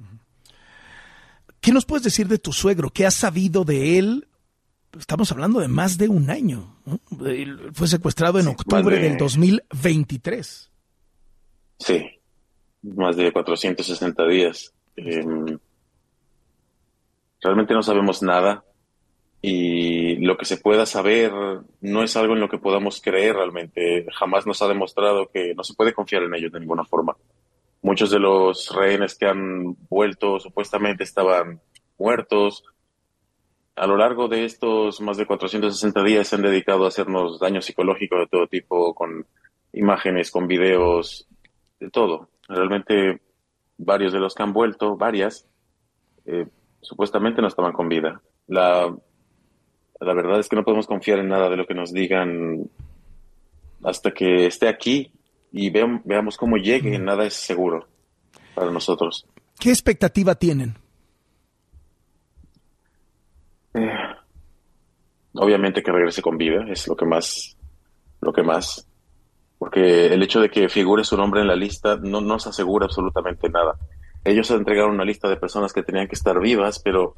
¿Qué nos puedes decir de tu suegro? ¿Qué has sabido de él? Estamos hablando de más de un año, ¿no? Él fue secuestrado en octubre del 2023. Sí, más de 460 días. Realmente no sabemos nada y lo que se pueda saber no es algo en lo que podamos creer realmente. Jamás nos ha demostrado que no se puede confiar en ellos de ninguna forma. Muchos de los rehenes que han vuelto supuestamente estaban muertos. A lo largo de estos más de 460 días se han dedicado a hacernos daño psicológico de todo tipo, con imágenes, con videos, de todo. Realmente varios de los que han vuelto, supuestamente no estaban con vida. La verdad es que no podemos confiar en nada de lo que nos digan hasta que esté aquí y veamos cómo llegue. Nada es seguro para nosotros. ¿Qué expectativa tienen? Obviamente que regrese con vida, es lo que más, porque el hecho de que figure su nombre en la lista no nos asegura absolutamente nada. Ellos entregaron una lista de personas que tenían que estar vivas, pero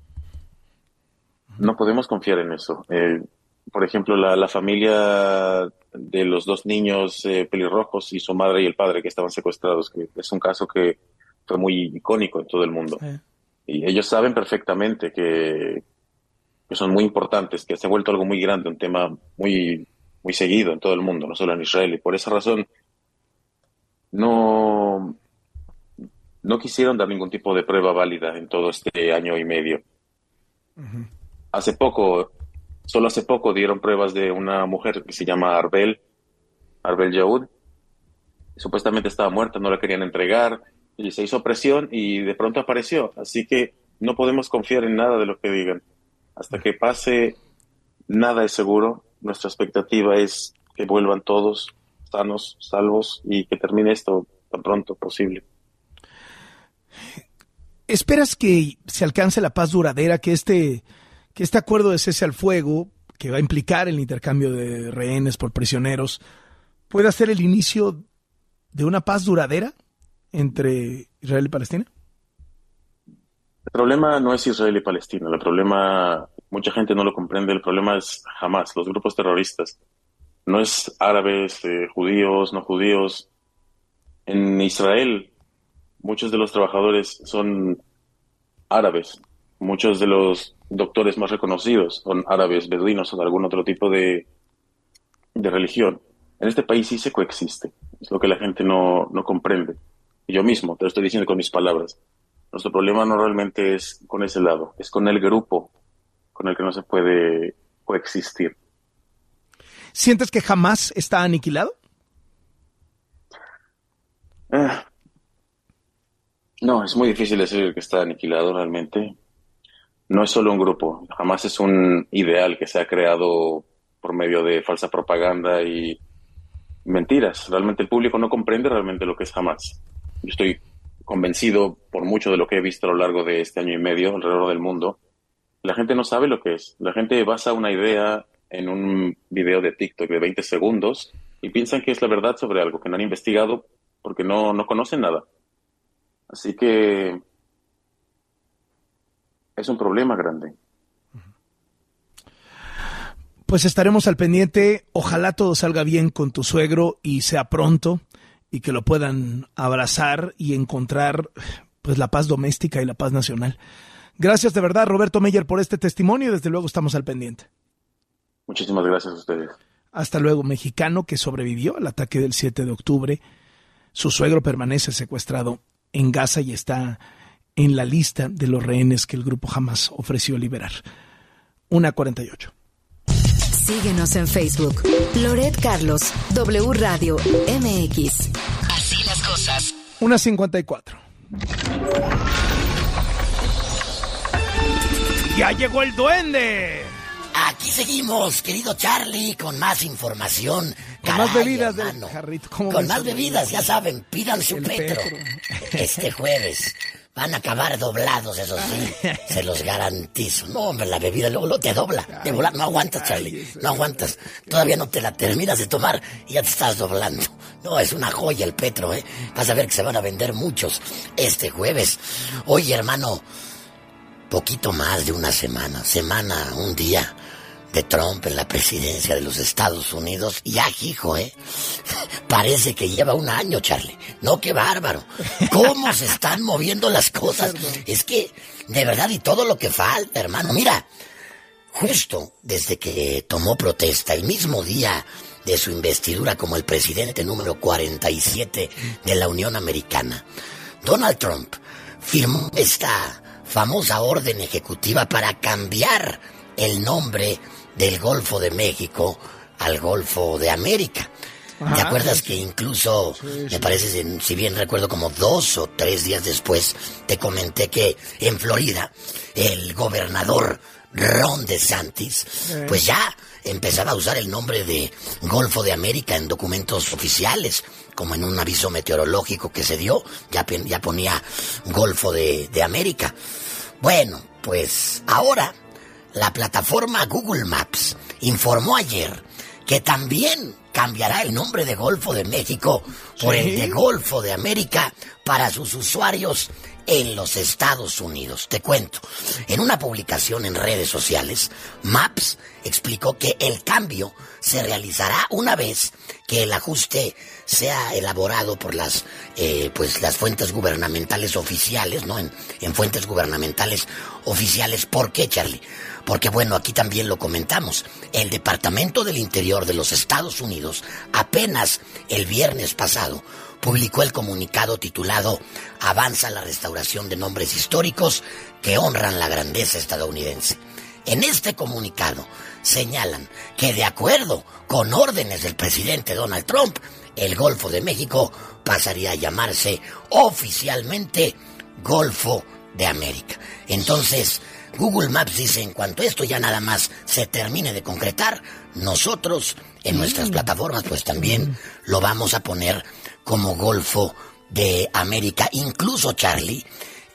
no podemos confiar en eso. Por ejemplo, la familia de los 2 niños pelirrojos y su madre y el padre que estaban secuestrados, que es un caso que fue muy icónico en todo el mundo. Y ellos saben perfectamente que son muy importantes, que se ha vuelto algo muy grande, un tema muy, muy seguido en todo el mundo, no solo en Israel. Y por esa razón no quisieron dar ningún tipo de prueba válida en todo este año y medio. Solo hace poco dieron pruebas de una mujer que se llama Arbel Yaud. Supuestamente estaba muerta, no la querían entregar, y se hizo presión y de pronto apareció. Así que no podemos confiar en nada de lo que digan. Hasta que pase, nada es seguro. Nuestra expectativa es que vuelvan todos sanos, salvos, y que termine esto tan pronto posible. ¿Esperas que se alcance la paz duradera, que este acuerdo de cese al fuego, que va a implicar el intercambio de rehenes por prisioneros, pueda ser el inicio de una paz duradera entre Israel y Palestina? El problema no es Israel y Palestina. El problema, mucha gente no lo comprende, el problema es Hamas, los grupos terroristas. No es árabes, judíos, no judíos. En Israel, muchos de los trabajadores son árabes. Muchos de los doctores más reconocidos son árabes, beduinos o de algún otro tipo de religión. En este país sí se coexiste. Es lo que la gente no comprende. Y yo mismo te lo estoy diciendo con mis palabras. Nuestro problema no realmente es con ese lado, es con el grupo con el que no se puede coexistir. ¿Sientes que jamás está aniquilado? No, es muy difícil decir que está aniquilado realmente. No es solo un grupo, jamás es un ideal que se ha creado por medio de falsa propaganda y mentiras. Realmente el público no comprende realmente lo que es Hamas. Yo estoy convencido por mucho de lo que he visto a lo largo de este año y medio alrededor del mundo. La gente no sabe lo que es. La gente basa una idea en un video de TikTok de 20 segundos y piensan que es la verdad sobre algo que no han investigado porque no conocen nada. Así que es un problema grande. Pues estaremos al pendiente. Ojalá todo salga bien con tu suegro y sea pronto y que lo puedan abrazar y encontrar pues la paz doméstica y la paz nacional. Gracias de verdad, Roberto Meyer, por este testimonio y desde luego estamos al pendiente. Muchísimas gracias a ustedes. Hasta luego. Mexicano que sobrevivió al ataque del 7 de octubre. Su suegro permanece secuestrado en Gaza y está en la lista de los rehenes que el grupo Hamas ofreció liberar. 1:48. Síguenos en Facebook. Loret Carlos, W Radio MX. Así las cosas. 1:54. ¡Ya llegó el duende! Aquí seguimos, querido Charlie, con más información. Con más bebidas del jarrito. Con más bebidas, ya saben, pidan su Petro. Este jueves van a acabar doblados, eso sí, se los garantizo. No, hombre, la bebida luego te dobla. De volar, no aguantas, Charlie, no aguantas. Todavía no te la terminas de tomar y ya te estás doblando. No, es una joya el Petro, ¿eh? Vas a ver que se van a vender muchos este jueves. Oye, hermano, poquito más de una semana, un día de Trump en la presidencia de los Estados Unidos. Ya, hijo, parece que lleva un año, Charlie. No, qué bárbaro. ¿Cómo se están moviendo las cosas? Es que, de verdad, y todo lo que falta, hermano. Mira, justo desde que tomó protesta, el mismo día de su investidura como el presidente número 47 de la Unión Americana, Donald Trump firmó esta famosa orden ejecutiva para cambiar el nombre del Golfo de México al Golfo de América. ¿Te acuerdas que incluso, me parece, si bien recuerdo, como 2 o 3 días después, te comenté que en Florida el gobernador Ron DeSantis, pues ya empezaba a usar el nombre de Golfo de América en documentos oficiales, como en un aviso meteorológico que se dio, ya ponía Golfo de América. Bueno, pues ahora la plataforma Google Maps informó ayer que también cambiará el nombre de Golfo de México por el de Golfo de América para sus usuarios en los Estados Unidos. Te cuento, en una publicación en redes sociales, Maps explicó que el cambio se realizará una vez que el ajuste sea elaborado por las fuentes gubernamentales oficiales, ¿no? En fuentes gubernamentales oficiales. ¿Por qué, Charlie? Porque, bueno, aquí también lo comentamos. El Departamento del Interior de los Estados Unidos apenas el viernes pasado publicó el comunicado titulado Avanza la restauración de nombres históricos que honran la grandeza estadounidense. En este comunicado señalan que, de acuerdo con órdenes del presidente Donald Trump, el Golfo de México pasaría a llamarse oficialmente Golfo de América. Entonces, Google Maps dice, en cuanto esto ya nada más se termine de concretar, nosotros en nuestras plataformas pues también lo vamos a poner como Golfo de América. Incluso, Charlie,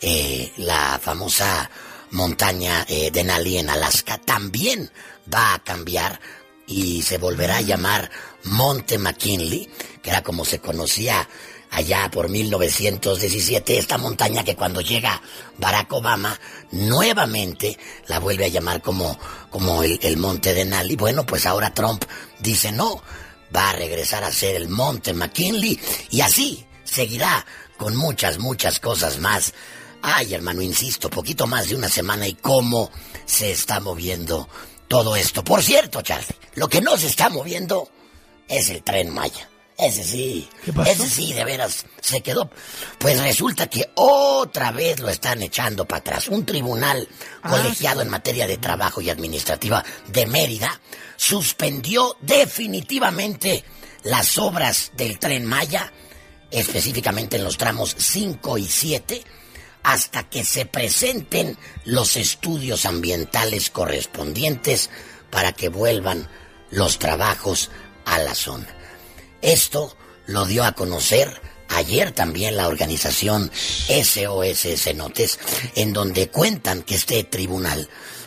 la famosa montaña Denali en Alaska también va a cambiar y se volverá a llamar Monte McKinley, que era como se conocía allá por 1917, esta montaña que cuando llega Barack Obama nuevamente la vuelve a llamar como el Monte Denali. Bueno, pues ahora Trump dice no, va a regresar a ser el Monte McKinley y así seguirá con muchas cosas más. Ay, hermano, insisto, poquito más de una semana y cómo se está moviendo todo esto. Por cierto, Charlie, lo que no se está moviendo es el Tren Maya. Ese sí, de veras, se quedó. Pues resulta que otra vez lo están echando para atrás. Un tribunal colegiado en materia de trabajo y administrativa de Mérida suspendió definitivamente las obras del Tren Maya, específicamente en los tramos 5 y 7, hasta que se presenten los estudios ambientales correspondientes para que vuelvan los trabajos a la zona. Esto lo dio a conocer ayer también la organización SOS Cenotes, en donde cuentan que este tribunal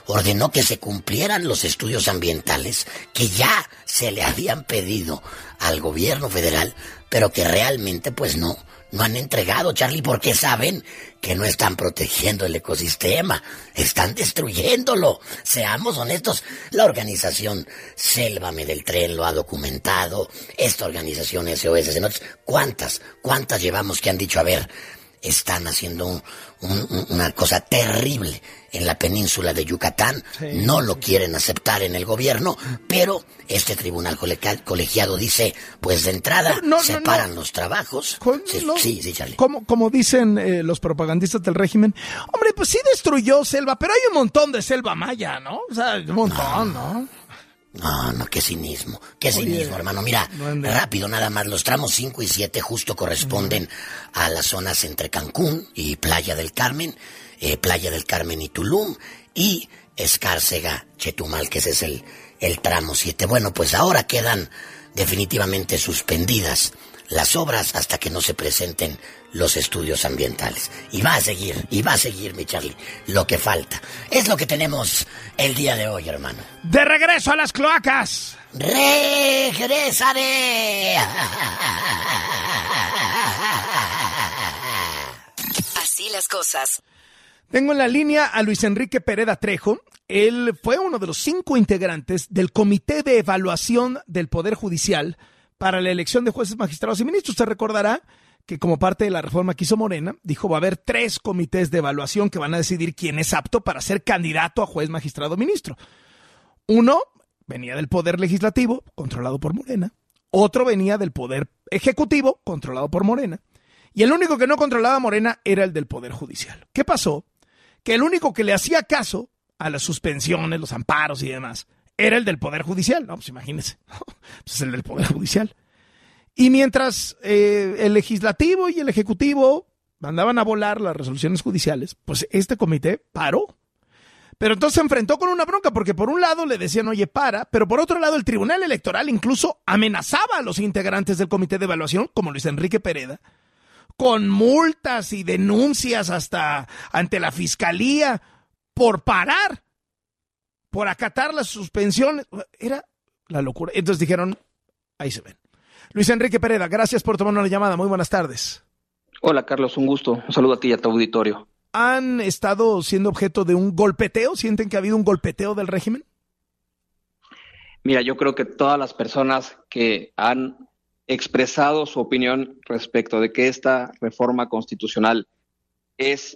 ordenó que se cumplieran los estudios ambientales que ya se le habían pedido al gobierno federal, pero que realmente pues no han entregado, Charlie, porque saben que no están protegiendo el ecosistema, están destruyéndolo. Seamos honestos, la organización Sélvame del Tren lo ha documentado, esta organización SOS Cenotes, ¿cuántas llevamos que han dicho, a ver, están haciendo una cosa terrible en la península de Yucatán, no lo quieren aceptar en el gobierno, pero este tribunal colegiado dice, pues de entrada separan los trabajos. Sí, Charlie. Como dicen los propagandistas del régimen, hombre, pues sí destruyó selva, pero hay un montón de selva maya, ¿no? O sea, un montón, ¿no? No, qué cinismo, hermano. Mira, rápido nada más, los tramos 5 y 7 justo corresponden a las zonas entre Cancún y Playa del Carmen y Tulum, y Escárcega, Chetumal, que ese es el tramo 7. Bueno, pues ahora quedan definitivamente suspendidas las obras hasta que no se presenten los estudios ambientales. Y va a seguir, mi Charlie, lo que falta. Es lo que tenemos el día de hoy, hermano. ¡De regreso a las cloacas! ¡Regresaré! Así las cosas. Tengo en la línea a Luis Enrique Pereda Trejo. Él fue uno de los 5 integrantes del Comité de Evaluación del Poder Judicial para la elección de jueces, magistrados y ministros. Usted recordará que como parte de la reforma que hizo Morena, dijo va a haber 3 comités de evaluación que van a decidir quién es apto para ser candidato a juez, magistrado o ministro. Uno venía del Poder Legislativo, controlado por Morena. Otro venía del Poder Ejecutivo, controlado por Morena. Y el único que no controlaba Morena era el del Poder Judicial. ¿Qué pasó? Que el único que le hacía caso a las suspensiones, los amparos y demás, era el del Poder Judicial. No, pues imagínense, pues es el del Poder Judicial. Y mientras el Legislativo y el Ejecutivo mandaban a volar las resoluciones judiciales, pues este comité paró. Pero entonces se enfrentó con una bronca, porque por un lado le decían, oye, para, pero por otro lado el Tribunal Electoral incluso amenazaba a los integrantes del comité de evaluación, como Luis Enrique Pereda, con multas y denuncias hasta ante la Fiscalía por parar, por acatar las suspensiones. Era la locura. Entonces dijeron, ahí se ven. Luis Enrique Pereda, gracias por tomarnos la llamada. Muy buenas tardes. Hola, Carlos, un gusto. Un saludo a ti y a tu auditorio. ¿Han estado siendo objeto de un golpeteo? ¿Sienten que ha habido un golpeteo del régimen? Mira, yo creo que todas las personas que han expresado su opinión respecto de que esta reforma constitucional es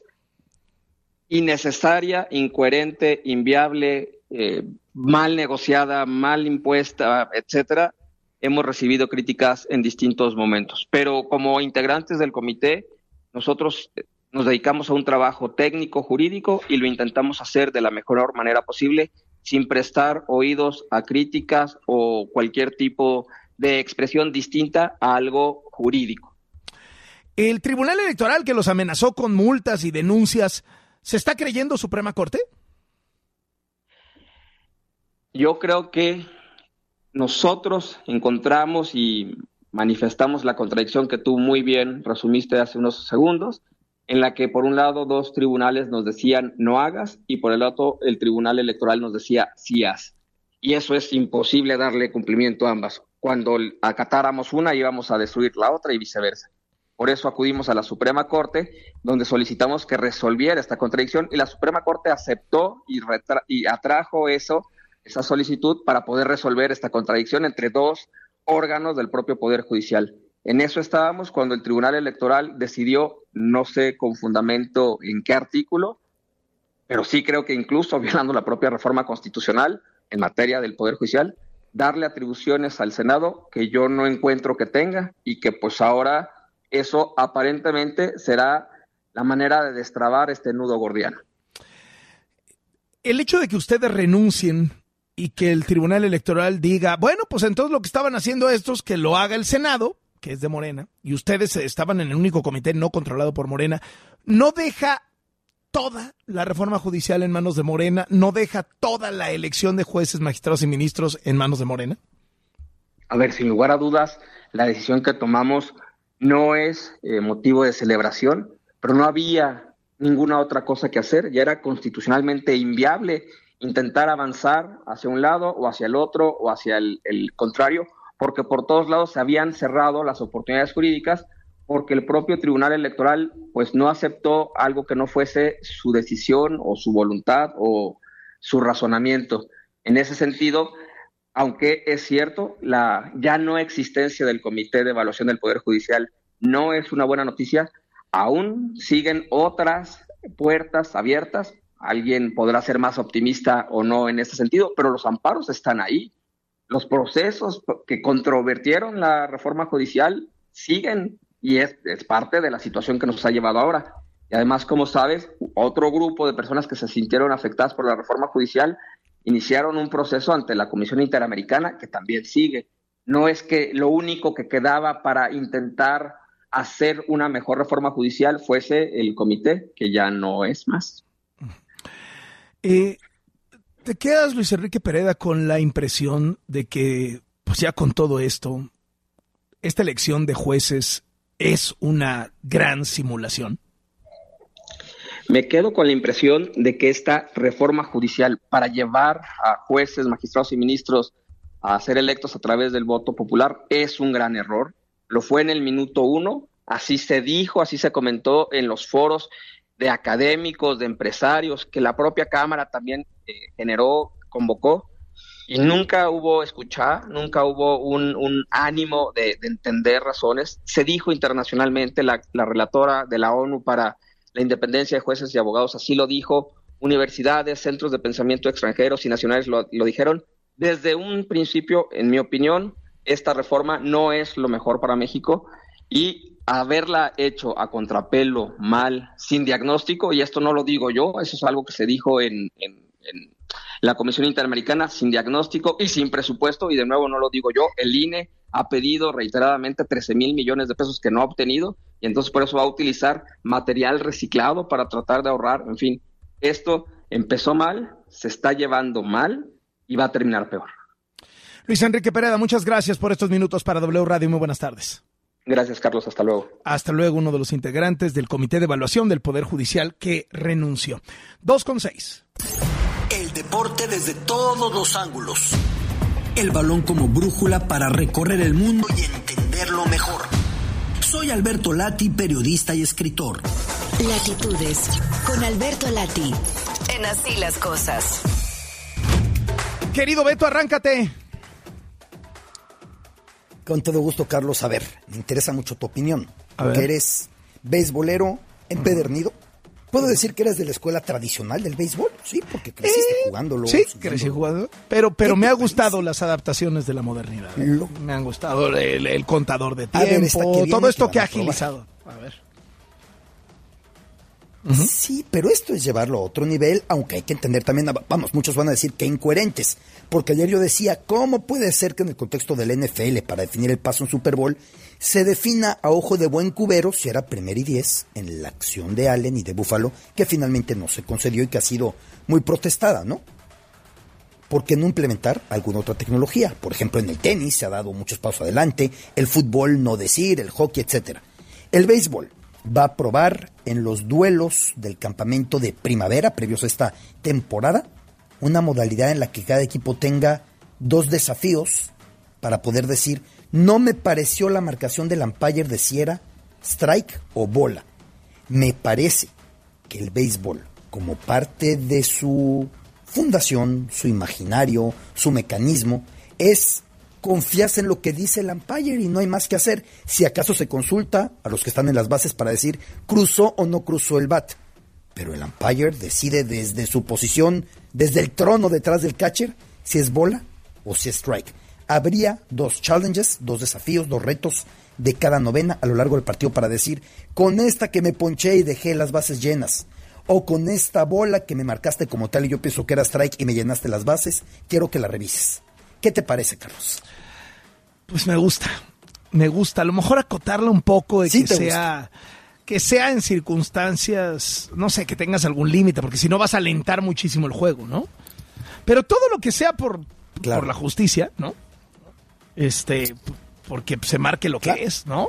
innecesaria, incoherente, inviable, mal negociada, mal impuesta, etcétera, hemos recibido críticas en distintos momentos. Pero como integrantes del comité, nosotros nos dedicamos a un trabajo técnico, jurídico, y lo intentamos hacer de la mejor manera posible, sin prestar oídos a críticas o cualquier tipo de expresión distinta a algo jurídico. ¿El Tribunal Electoral, que los amenazó con multas y denuncias, se está creyendo Suprema Corte? Yo creo que nosotros encontramos y manifestamos la contradicción que tú muy bien resumiste hace unos segundos, en la que por un lado 2 tribunales nos decían no hagas y por el otro el Tribunal Electoral nos decía sí haz. Y eso es imposible darle cumplimiento a ambas. Cuando acatáramos una íbamos a destruir la otra y viceversa. Por eso acudimos a la Suprema Corte, donde solicitamos que resolviera esta contradicción, y la Suprema Corte aceptó y atrajo esa solicitud para poder resolver esta contradicción entre 2 órganos del propio Poder Judicial. En eso estábamos cuando el Tribunal Electoral decidió, no sé con fundamento en qué artículo, pero sí creo que incluso violando la propia reforma constitucional en materia del Poder Judicial, darle atribuciones al Senado que yo no encuentro que tenga, y que pues ahora eso aparentemente será la manera de destrabar este nudo gordiano. El hecho de que ustedes renuncien y que el Tribunal Electoral diga, bueno, pues entonces lo que estaban haciendo estos, que lo haga el Senado, que es de Morena, y ustedes estaban en el único comité no controlado por Morena, no deja toda la reforma judicial en manos de Morena, no deja toda la elección de jueces, magistrados y ministros en manos de Morena. A ver, sin lugar a dudas, la decisión que tomamos no es motivo de celebración, pero no había ninguna otra cosa que hacer. Ya era constitucionalmente inviable intentar avanzar hacia un lado o hacia el otro o hacia el contrario, porque por todos lados se habían cerrado las oportunidades jurídicas, porque el propio Tribunal Electoral pues no aceptó algo que no fuese su decisión o su voluntad o su razonamiento. En ese sentido, aunque es cierto, la ya no existencia del Comité de Evaluación del Poder Judicial no es una buena noticia, aún siguen otras puertas abiertas. Alguien podrá ser más optimista o no en ese sentido, pero los amparos están ahí. Los procesos que controvertieron la reforma judicial siguen y es parte de la situación que nos ha llevado ahora. Y además, como sabes, otro grupo de personas que se sintieron afectadas por la reforma judicial iniciaron un proceso ante la Comisión Interamericana que también sigue. No es que lo único que quedaba para intentar hacer una mejor reforma judicial fuese el comité, que ya no es más. ¿Te quedas, Luis Enrique Pereda, con la impresión de que, pues ya con todo esto, esta elección de jueces es una gran simulación? Me quedo con la impresión de que esta reforma judicial para llevar a jueces, magistrados y ministros a ser electos a través del voto popular es un gran error. Lo fue en el minuto 1, así se dijo, así se comentó en los foros de académicos, de empresarios, que la propia Cámara también convocó, y nunca hubo escuchar, nunca hubo un ánimo de entender razones. Se dijo internacionalmente, la relatora de la ONU para la independencia de jueces y abogados así lo dijo, universidades, centros de pensamiento extranjeros y nacionales lo dijeron. Desde un principio, en mi opinión, esta reforma no es lo mejor para México, y haberla hecho a contrapelo, mal, sin diagnóstico, y esto no lo digo yo, eso es algo que se dijo en la Comisión Interamericana, sin diagnóstico y sin presupuesto, y de nuevo no lo digo yo, el INE ha pedido reiteradamente 13,000 millones de pesos que no ha obtenido, y entonces por eso va a utilizar material reciclado para tratar de ahorrar. En fin, esto empezó mal, se está llevando mal y va a terminar peor. Luis Enrique Pereda, muchas gracias por estos minutos para W Radio. Muy buenas tardes. Gracias, Carlos. Hasta luego. Hasta luego, uno de los integrantes del Comité de Evaluación del Poder Judicial que renunció. 2:06. El deporte desde todos los ángulos. El balón como brújula para recorrer el mundo y entenderlo mejor. Soy Alberto Lati, periodista y escritor. Latitudes, con Alberto Lati. En Así las Cosas. Querido Beto, arráncate. Con todo gusto, Carlos. A ver, me interesa mucho tu opinión. Que eres beisbolero empedernido. ¿Puedo decir que eres de la escuela tradicional del béisbol? Sí, porque creciste jugándolo. Sí, crecí jugando. Pero me ha gustado las adaptaciones de la modernidad. Me han gustado el contador de tiempo, todo esto que ha agilizado. A ver. Sí, pero esto es llevarlo a otro nivel, aunque hay que entender también, muchos van a decir que incoherentes, porque ayer yo decía, ¿cómo puede ser que en el contexto del NFL, para definir el paso en Super Bowl, se defina a ojo de buen cubero si era 1st y 10 en la acción de Allen y de Buffalo, que finalmente no se concedió y que ha sido muy protestada, ¿no? ¿Por qué no implementar alguna otra tecnología? Por ejemplo, en el tenis se ha dado muchos pasos adelante, el fútbol no decir, el hockey, etcétera. El béisbol va a probar en los duelos del campamento de primavera previos a esta temporada una modalidad en la que cada equipo tenga 2 desafíos para poder decir, no me pareció la marcación del umpire de si era strike o bola. Me parece que el béisbol, como parte de su fundación, su imaginario, su mecanismo, es confiarse en lo que dice el umpire y no hay más que hacer. Si acaso se consulta a los que están en las bases para decir cruzó o no cruzó el bat. Pero el umpire decide desde su posición, desde el trono detrás del catcher, si es bola o si es strike. Habría 2 challenges, 2 desafíos, 2 retos de cada novena a lo largo del partido para decir, con esta que me ponché y dejé las bases llenas, o con esta bola que me marcaste como tal y yo pienso que era strike y me llenaste las bases, quiero que la revises. ¿Qué te parece, Carlos? Pues me gusta. A lo mejor acotarla un poco de sí, que sea en circunstancias, no sé, que tengas algún límite, porque si no vas a alentar muchísimo el juego, ¿no? Pero todo lo que sea por la justicia, ¿no? Porque se marque lo que es, ¿no?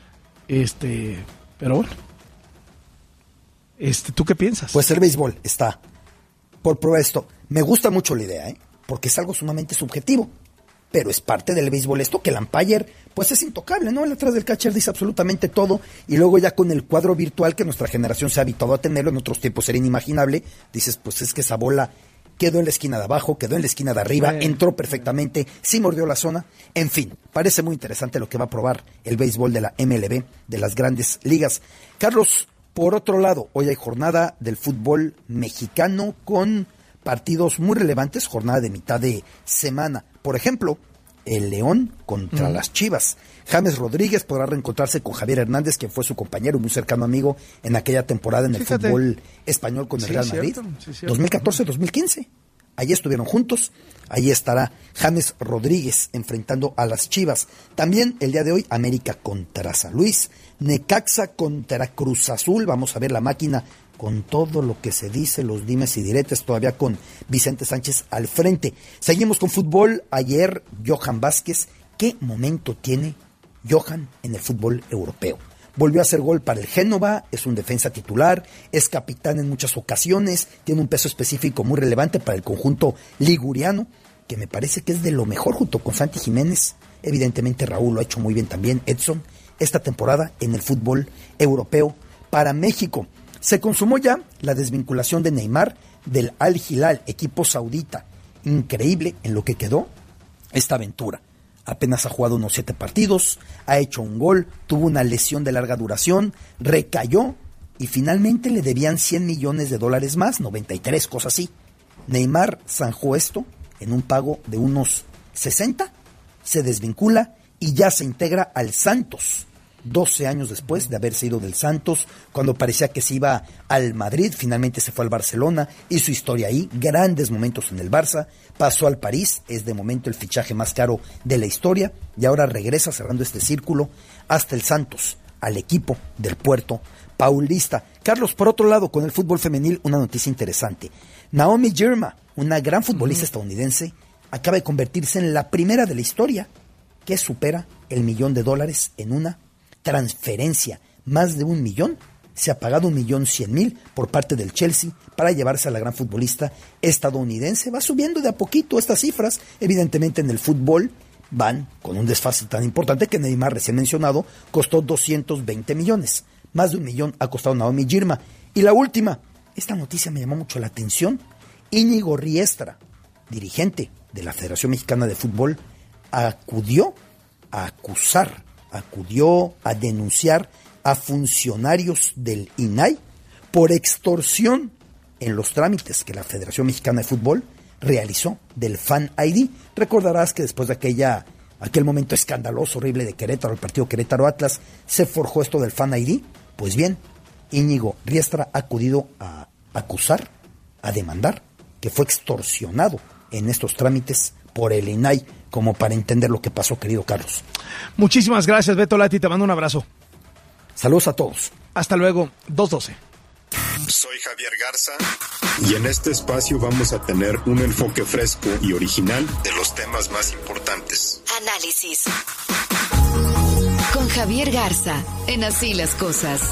Pero bueno. ¿Tú qué piensas? Pues el béisbol está por prueba esto. Me gusta mucho la idea, porque es algo sumamente subjetivo. Pero es parte del béisbol esto, que el umpire pues es intocable, ¿no? Él atrás del catcher dice absolutamente todo, y luego ya con el cuadro virtual que nuestra generación se ha habituado a tenerlo, en otros tiempos era inimaginable, dices, pues es que esa bola quedó en la esquina de abajo, quedó en la esquina de arriba, entró perfectamente, sí mordió la zona, en fin, parece muy interesante lo que va a probar el béisbol de la MLB, de las grandes ligas. Carlos, por otro lado, hoy hay jornada del fútbol mexicano con partidos muy relevantes, jornada de mitad de semana. Por ejemplo, el León contra las Chivas. James Rodríguez podrá reencontrarse con Javier Hernández, quien fue su compañero, muy cercano amigo en aquella temporada en el fútbol español con el Real Madrid. 2014-2015. Allí estuvieron juntos. Allí estará James Rodríguez enfrentando a las Chivas. También el día de hoy, América contra San Luis. Necaxa contra Cruz Azul. Vamos a ver la máquina con todo lo que se dice, los dimes y diretes, todavía con Vicente Sánchez al frente. Seguimos con fútbol. Ayer, Johan Vázquez. ¿Qué momento tiene Johan en el fútbol europeo? Volvió a hacer gol para el Génova, es un defensa titular, es capitán en muchas ocasiones, tiene un peso específico muy relevante para el conjunto liguriano, que me parece que es de lo mejor junto con Santi Jiménez. Evidentemente Raúl lo ha hecho muy bien también, Edson, esta temporada en el fútbol europeo para México. Se consumó ya la desvinculación de Neymar del Al Hilal, equipo saudita. Increíble en lo que quedó esta aventura. Apenas ha jugado unos 7 partidos, ha hecho un gol, tuvo una lesión de larga duración, recayó y finalmente le debían $100 millones más, 93, cosas así. Neymar zanjó esto en un pago de unos 60, se desvincula y ya se integra al Santos. 12 años después de haberse ido del Santos, cuando parecía que se iba al Madrid, finalmente se fue al Barcelona, hizo su historia ahí, grandes momentos en el Barça, pasó al París, es de momento el fichaje más caro de la historia, y ahora regresa cerrando este círculo hasta el Santos, al equipo del Puerto Paulista. Carlos, por otro lado, con el fútbol femenil, una noticia interesante. Naomi Girma, una gran futbolista estadounidense, acaba de convertirse en la primera de la historia que supera el $1 millón en una transferencia. Más de 1 millón, se ha pagado 1.100.000 por parte del Chelsea para llevarse a la gran futbolista estadounidense. Va subiendo de a poquito estas cifras, evidentemente en el fútbol van con un desfase tan importante que Neymar, recién mencionado, costó 220 millones, más de 1 millón ha costado Naomi Girma. Y la última, esta noticia me llamó mucho la atención, Íñigo Riestra, dirigente de la Federación Mexicana de Fútbol, acudió a denunciar a funcionarios del INAI por extorsión en los trámites que la Federación Mexicana de Fútbol realizó del Fan ID. Recordarás que después de aquel momento escandaloso, horrible de Querétaro, el partido Querétaro-Atlas, se forjó esto del Fan ID. Pues bien, Íñigo Riestra ha acudido a acusar, a demandar, que fue extorsionado en estos trámites por el INAI, como para entender lo que pasó, querido Carlos. Muchísimas gracias, Beto Lati, te mando un abrazo. Saludos a todos. Hasta luego, 2:12. Soy Javier Garza y en este espacio vamos a tener un enfoque fresco y original de los temas más importantes. Análisis con Javier Garza en Así las Cosas.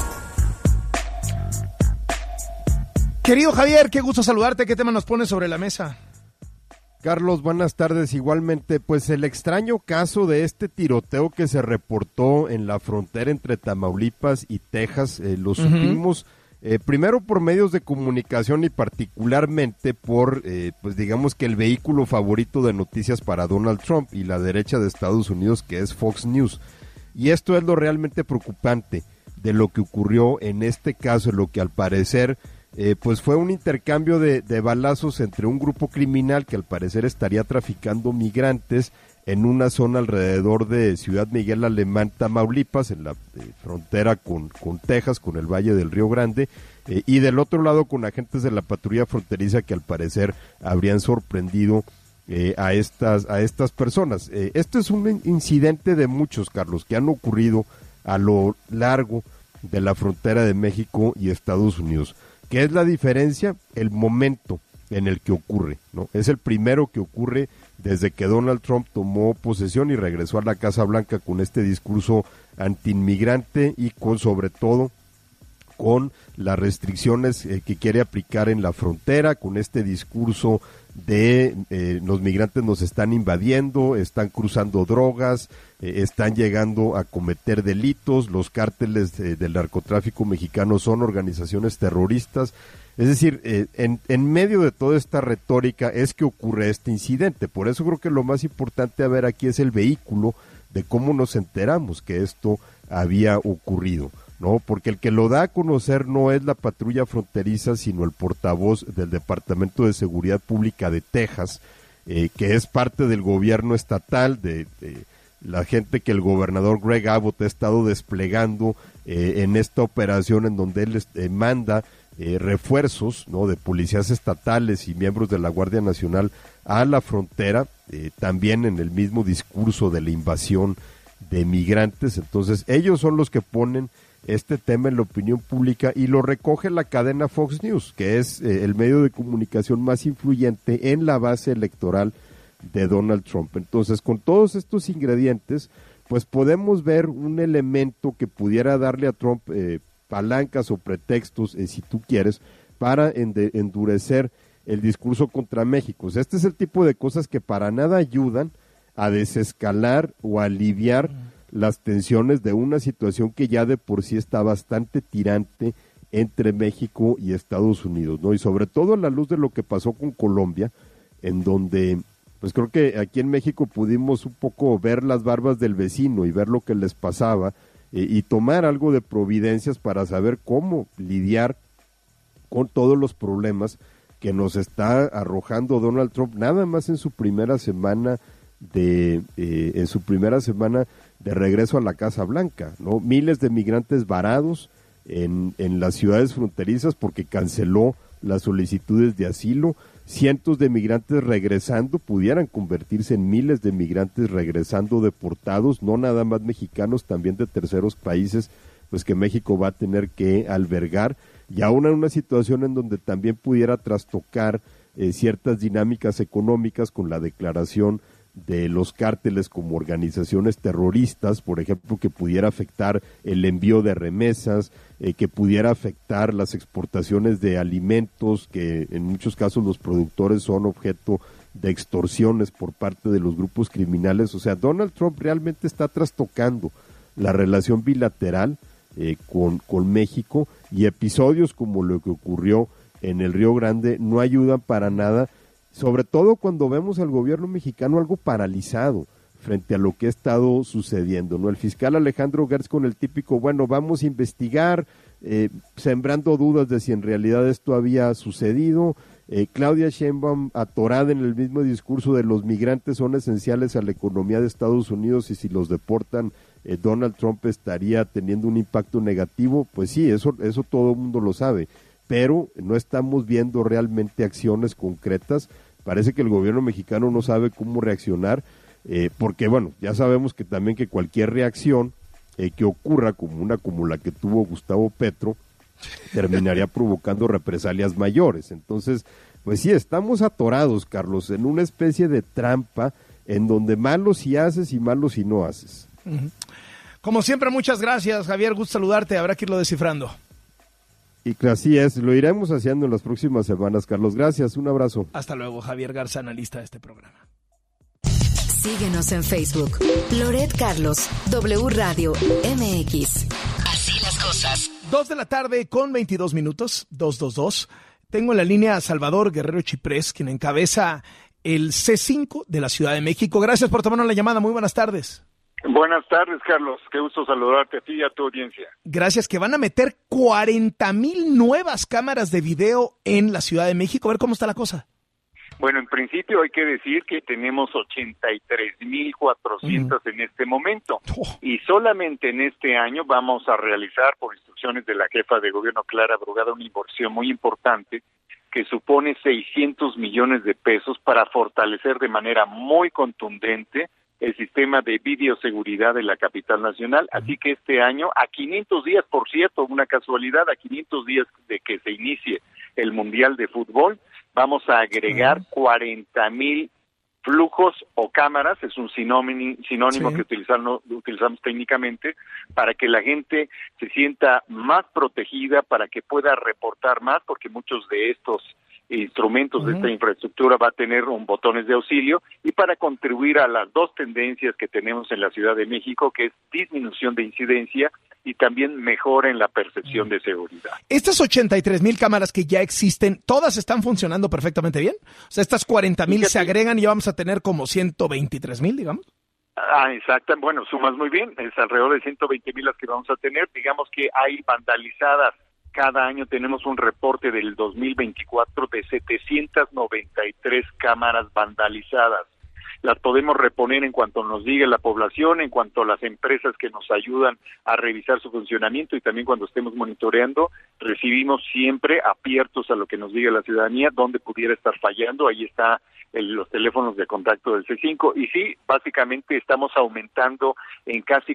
Querido Javier, qué gusto saludarte. ¿Qué tema nos pones sobre la mesa? Carlos, buenas tardes. Igualmente, pues el extraño caso de este tiroteo que se reportó en la frontera entre Tamaulipas y Texas, lo supimos primero por medios de comunicación y particularmente por, pues digamos que el vehículo favorito de noticias para Donald Trump y la derecha de Estados Unidos, que es Fox News. Y esto es lo realmente preocupante de lo que ocurrió en este caso, en lo que al parecer pues fue un intercambio de balazos entre un grupo criminal que al parecer estaría traficando migrantes en una zona alrededor de Ciudad Miguel Alemán, Tamaulipas, en la frontera con Texas, con el Valle del Río Grande, y del otro lado con agentes de la patrulla fronteriza que al parecer habrían sorprendido a estas personas. Este es un incidente de muchos, Carlos, que han ocurrido a lo largo de la frontera de México y Estados Unidos. ¿Qué es la diferencia? El momento en el que ocurre, ¿no? Es el primero que ocurre desde que Donald Trump tomó posesión y regresó a la Casa Blanca con este discurso antiinmigrante y sobre todo con las restricciones que quiere aplicar en la frontera, con este discurso de los migrantes nos están invadiendo, están cruzando drogas, están llegando a cometer delitos, los cárteles del narcotráfico mexicano son organizaciones terroristas. Es decir, en medio de toda esta retórica es que ocurre este incidente. Por eso creo que lo más importante a ver aquí es el vehículo de cómo nos enteramos que esto había ocurrido, ¿no? Porque el que lo da a conocer no es la patrulla fronteriza, sino el portavoz del Departamento de Seguridad Pública de Texas, que es parte del gobierno estatal, de la gente que el gobernador Greg Abbott ha estado desplegando en esta operación en donde él manda refuerzos, ¿no?, de policías estatales y miembros de la Guardia Nacional a la frontera, también en el mismo discurso de la invasión de migrantes. Entonces ellos son los que ponen este tema en la opinión pública y lo recoge la cadena Fox News, que es el medio de comunicación más influyente en la base electoral de Donald Trump. Entonces, con todos estos ingredientes, pues podemos ver un elemento que pudiera darle a Trump palancas o pretextos, si tú quieres, para endurecer el discurso contra México. O sea, este es el tipo de cosas que para nada ayudan a desescalar o a aliviar las tensiones de una situación que ya de por sí está bastante tirante entre México y Estados Unidos, ¿no? Y sobre todo a la luz de lo que pasó con Colombia, en donde, pues creo que aquí en México pudimos un poco ver las barbas del vecino y ver lo que les pasaba, y tomar algo de providencias para saber cómo lidiar con todos los problemas que nos está arrojando Donald Trump, nada más en su primera semana de regreso a la Casa Blanca, ¿no? Miles de migrantes varados en las ciudades fronterizas porque canceló las solicitudes de asilo. Cientos de migrantes regresando, pudieran convertirse en miles de migrantes regresando deportados, no nada más mexicanos, también de terceros países, pues que México va a tener que albergar, y aún en una situación en donde también pudiera trastocar ciertas dinámicas económicas con la declaración de los cárteles como organizaciones terroristas, por ejemplo, que pudiera afectar el envío de remesas, que pudiera afectar las exportaciones de alimentos, que en muchos casos los productores son objeto de extorsiones por parte de los grupos criminales. O sea, Donald Trump realmente está trastocando la relación bilateral con México, y episodios como lo que ocurrió en el Río Grande no ayudan para nada, sobre todo cuando vemos al gobierno mexicano algo paralizado frente a lo que ha estado sucediendo, ¿no? El fiscal Alejandro Gertz con el típico, bueno, vamos a investigar, sembrando dudas de si en realidad esto había sucedido. Claudia Sheinbaum atorada en el mismo discurso de los migrantes son esenciales a la economía de Estados Unidos y si los deportan, Donald Trump estaría teniendo un impacto negativo. Pues sí, eso todo el mundo lo sabe, pero no estamos viendo realmente acciones concretas. Parece que el gobierno mexicano no sabe cómo reaccionar, porque bueno, ya sabemos que también que cualquier reacción que ocurra como la que tuvo Gustavo Petro, terminaría provocando represalias mayores. Entonces, pues sí, estamos atorados, Carlos, en una especie de trampa en donde malo si haces y malo si no haces. Como siempre, muchas gracias, Javier, gusto saludarte, habrá que irlo descifrando. Y que así es, lo iremos haciendo en las próximas semanas, Carlos. Gracias, un abrazo. Hasta luego, Javier Garza, analista de este programa. Síguenos en Facebook, Loret Carlos, W Radio MX. Así las cosas. 2:22 p.m, 222. Tengo en la línea a Salvador Guerrero Chiprés, quien encabeza el C5 de la Ciudad de México. Gracias por tomarnos la llamada, muy buenas tardes. Buenas tardes, Carlos, qué gusto saludarte a ti y a tu audiencia. Gracias, que van a meter 40,000 nuevas cámaras de video en la Ciudad de México. A ver cómo está la cosa. Bueno, en principio hay que decir que tenemos 83,400 en este momento, y solamente en este año vamos a realizar, por instrucciones de la jefa de gobierno Clara Brugada, una inversión muy importante que supone 600 millones de pesos para fortalecer de manera muy contundente el sistema de videoseguridad de la capital nacional. Así que este año, a 500 días, por cierto, una casualidad, a 500 días de que se inicie el Mundial de Fútbol, vamos a agregar 40,000 flujos o cámaras, es un sinónimo que utilizamos técnicamente, para que la gente se sienta más protegida, para que pueda reportar más, porque muchos de estos instrumentos de esta infraestructura va a tener botones de auxilio, y para contribuir a las dos tendencias que tenemos en la Ciudad de México, que es disminución de incidencia y también mejora en la percepción de seguridad. Estas 83,000 cámaras que ya existen, ¿todas están funcionando perfectamente bien? O sea, estas 40,000 se agregan y ya vamos a tener como 123,000, digamos. Exacto. Bueno, sumas muy bien. Es alrededor de 120,000 las que vamos a tener. Digamos que hay vandalizadas. Cada año tenemos un reporte del 2024 de 793 cámaras vandalizadas. Las podemos reponer en cuanto nos diga la población, en cuanto a las empresas que nos ayudan a revisar su funcionamiento, y también cuando estemos monitoreando, recibimos siempre abiertos a lo que nos diga la ciudadanía, dónde pudiera estar fallando. Ahí está los teléfonos de contacto del C5, y sí, básicamente estamos aumentando en casi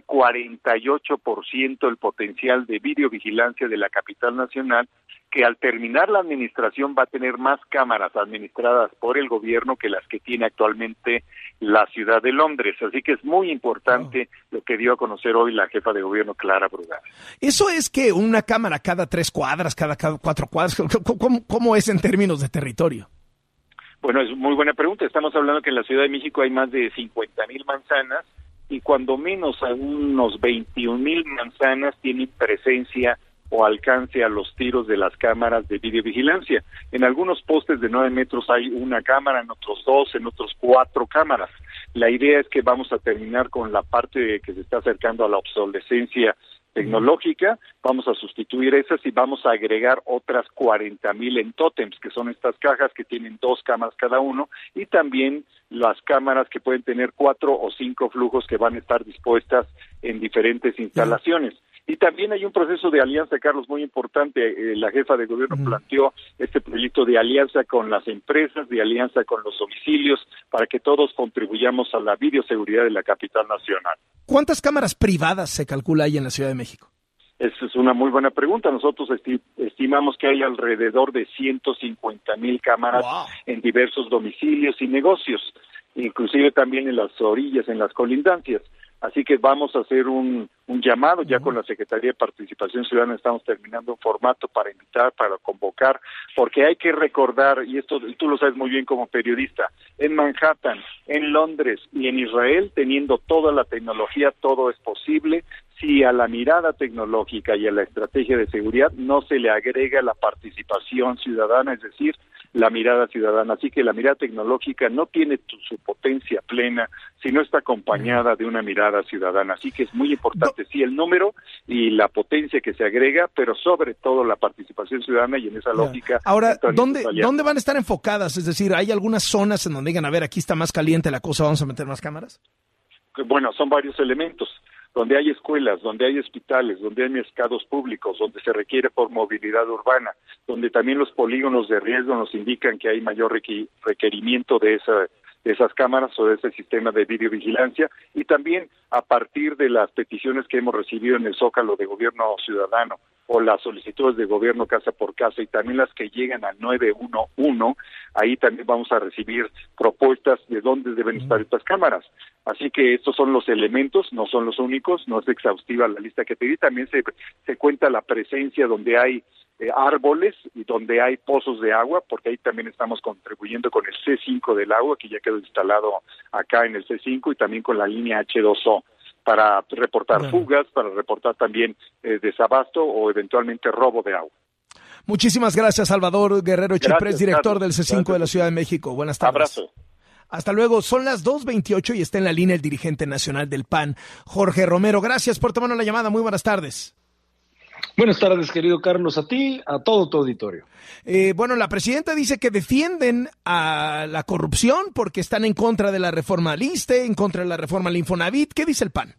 48% el potencial de videovigilancia de la capital nacional, que al terminar la administración va a tener más cámaras administradas por el gobierno que las que tiene actualmente la ciudad de Londres. Así que es muy importante lo que dio a conocer hoy la jefa de gobierno, Clara Brugada. ¿Eso es que una cámara cada 3 cuadras, cada 4 cuadras? ¿Cómo es en términos de territorio? Bueno, es muy buena pregunta. Estamos hablando que en la Ciudad de México hay más de 50,000 manzanas, y cuando menos a unos 21,000 manzanas tienen presencia o alcance a los tiros de las cámaras de videovigilancia. En algunos postes de 9 metros hay una cámara, en otros 2, en otros 4 cámaras. La idea es que vamos a terminar con la parte que se está acercando a la obsolescencia tecnológica, vamos a sustituir esas y vamos a agregar otras 40,000 en tótems, que son estas cajas que tienen 2 cámaras cada uno, y también las cámaras que pueden tener 4 o 5 flujos que van a estar dispuestas en diferentes instalaciones. Y también hay un proceso de alianza, Carlos, muy importante. La jefa de gobierno planteó este proyecto de alianza con las empresas, de alianza con los domicilios, para que todos contribuyamos a la videoseguridad de la capital nacional. ¿Cuántas cámaras privadas se calcula hay en la Ciudad de México? Esa es una muy buena pregunta. Nosotros estimamos que hay alrededor de 150,000 cámaras en diversos domicilios y negocios, inclusive también en las orillas, en las colindancias. Así que vamos a hacer un llamado ya con la Secretaría de Participación Ciudadana. Estamos terminando un formato para invitar, para convocar, porque hay que recordar, y esto tú lo sabes muy bien como periodista, en Manhattan, en Londres y en Israel, teniendo toda la tecnología, todo es posible si a la mirada tecnológica y a la estrategia de seguridad no se le agrega la participación ciudadana, es decir, la mirada ciudadana. Así que la mirada tecnológica no tiene su potencia plena si no está acompañada de una mirada ciudadana. Así que es muy importante, sí, el número y la potencia que se agrega, pero sobre todo la participación ciudadana, y en esa lógica... Ahora, ¿dónde van a estar enfocadas? Es decir, ¿hay algunas zonas en donde digan, a ver, aquí está más caliente la cosa, vamos a meter más cámaras? Bueno, son varios elementos. Donde hay escuelas, donde hay hospitales, donde hay mercados públicos, donde se requiere por movilidad urbana, donde también los polígonos de riesgo nos indican que hay mayor requerimiento de esas cámaras o de ese sistema de videovigilancia, y también a partir de las peticiones que hemos recibido en el Zócalo de Gobierno Ciudadano, o las solicitudes de gobierno casa por casa, y también las que llegan al 911, ahí también vamos a recibir propuestas de dónde deben estar estas cámaras. Así que estos son los elementos, no son los únicos, no es exhaustiva la lista que te di, también se cuenta la presencia donde hay árboles y donde hay pozos de agua, porque ahí también estamos contribuyendo con el C5 del agua, que ya quedó instalado acá en el C5, y también con la línea H2O, para reportar fugas, para reportar también desabasto o eventualmente robo de agua. Muchísimas gracias, Salvador Guerrero Chiprés, director del C5 de la Ciudad de México. Buenas tardes. Abrazo. Hasta luego. Son las 2:28 y está en la línea el dirigente nacional del PAN, Jorge Romero. Gracias por tomarnos la llamada. Muy buenas tardes. Buenas tardes, querido Carlos, a ti, a todo tu auditorio. Bueno, la presidenta dice que defienden a la corrupción porque están en contra de la reforma al ISSSTE, en contra de la reforma al Infonavit. ¿Qué dice el PAN?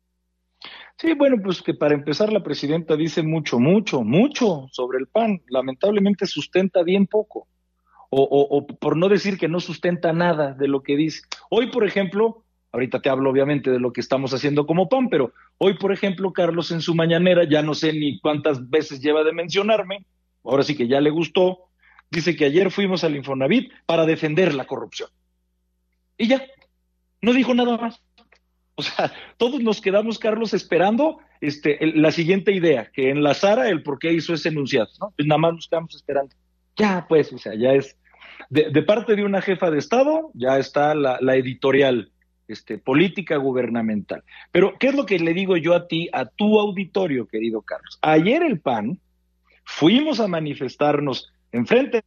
Sí, bueno, pues que para empezar la presidenta dice mucho sobre el PAN. Lamentablemente sustenta bien poco, o por no decir que no sustenta nada de lo que dice. Hoy, por ejemplo, ahorita te hablo obviamente de lo que estamos haciendo como PAN, pero hoy, por ejemplo, Carlos en su mañanera, ya no sé ni cuántas veces lleva de mencionarme, ahora sí que ya le gustó, dice que ayer fuimos al Infonavit para defender la corrupción. Y ya, no dijo nada más. O sea, todos nos quedamos, Carlos, esperando la siguiente idea, que enlazara el por qué hizo ese enunciado, ¿no? Pues nada más nos quedamos esperando. Ya, pues, o sea, ya es de parte de una jefa de Estado, ya está la editorial, política gubernamental. Pero, ¿qué es lo que le digo yo a ti, a tu auditorio, querido Carlos? Ayer el PAN fuimos a manifestarnos enfrente de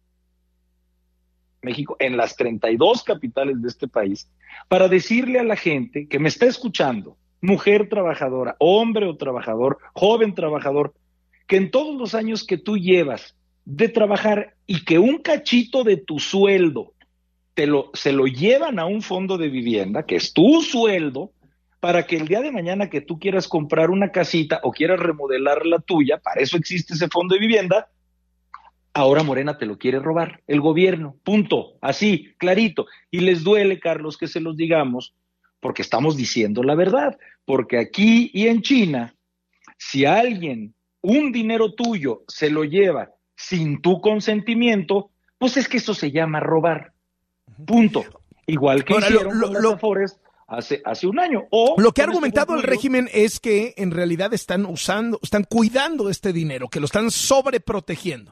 México, en las 32 capitales de este país, para decirle a la gente que me está escuchando, mujer trabajadora, hombre o trabajador, joven trabajador, que en todos los años que tú llevas de trabajar y que un cachito de tu sueldo se lo llevan a un fondo de vivienda, que es tu sueldo, para que el día de mañana que tú quieras comprar una casita o quieras remodelar la tuya, para eso existe ese fondo de vivienda, ahora Morena te lo quiere robar, el gobierno, punto, así, clarito. Y les duele, Carlos, que se los digamos, porque estamos diciendo la verdad, porque aquí y en China, si alguien, un dinero tuyo, se lo lleva sin tu consentimiento, pues es que eso se llama robar, punto. Igual que ahora, hicieron con las Afores hace un año. Lo que ha argumentado el régimen es que en realidad están cuidando este dinero, que lo están sobreprotegiendo.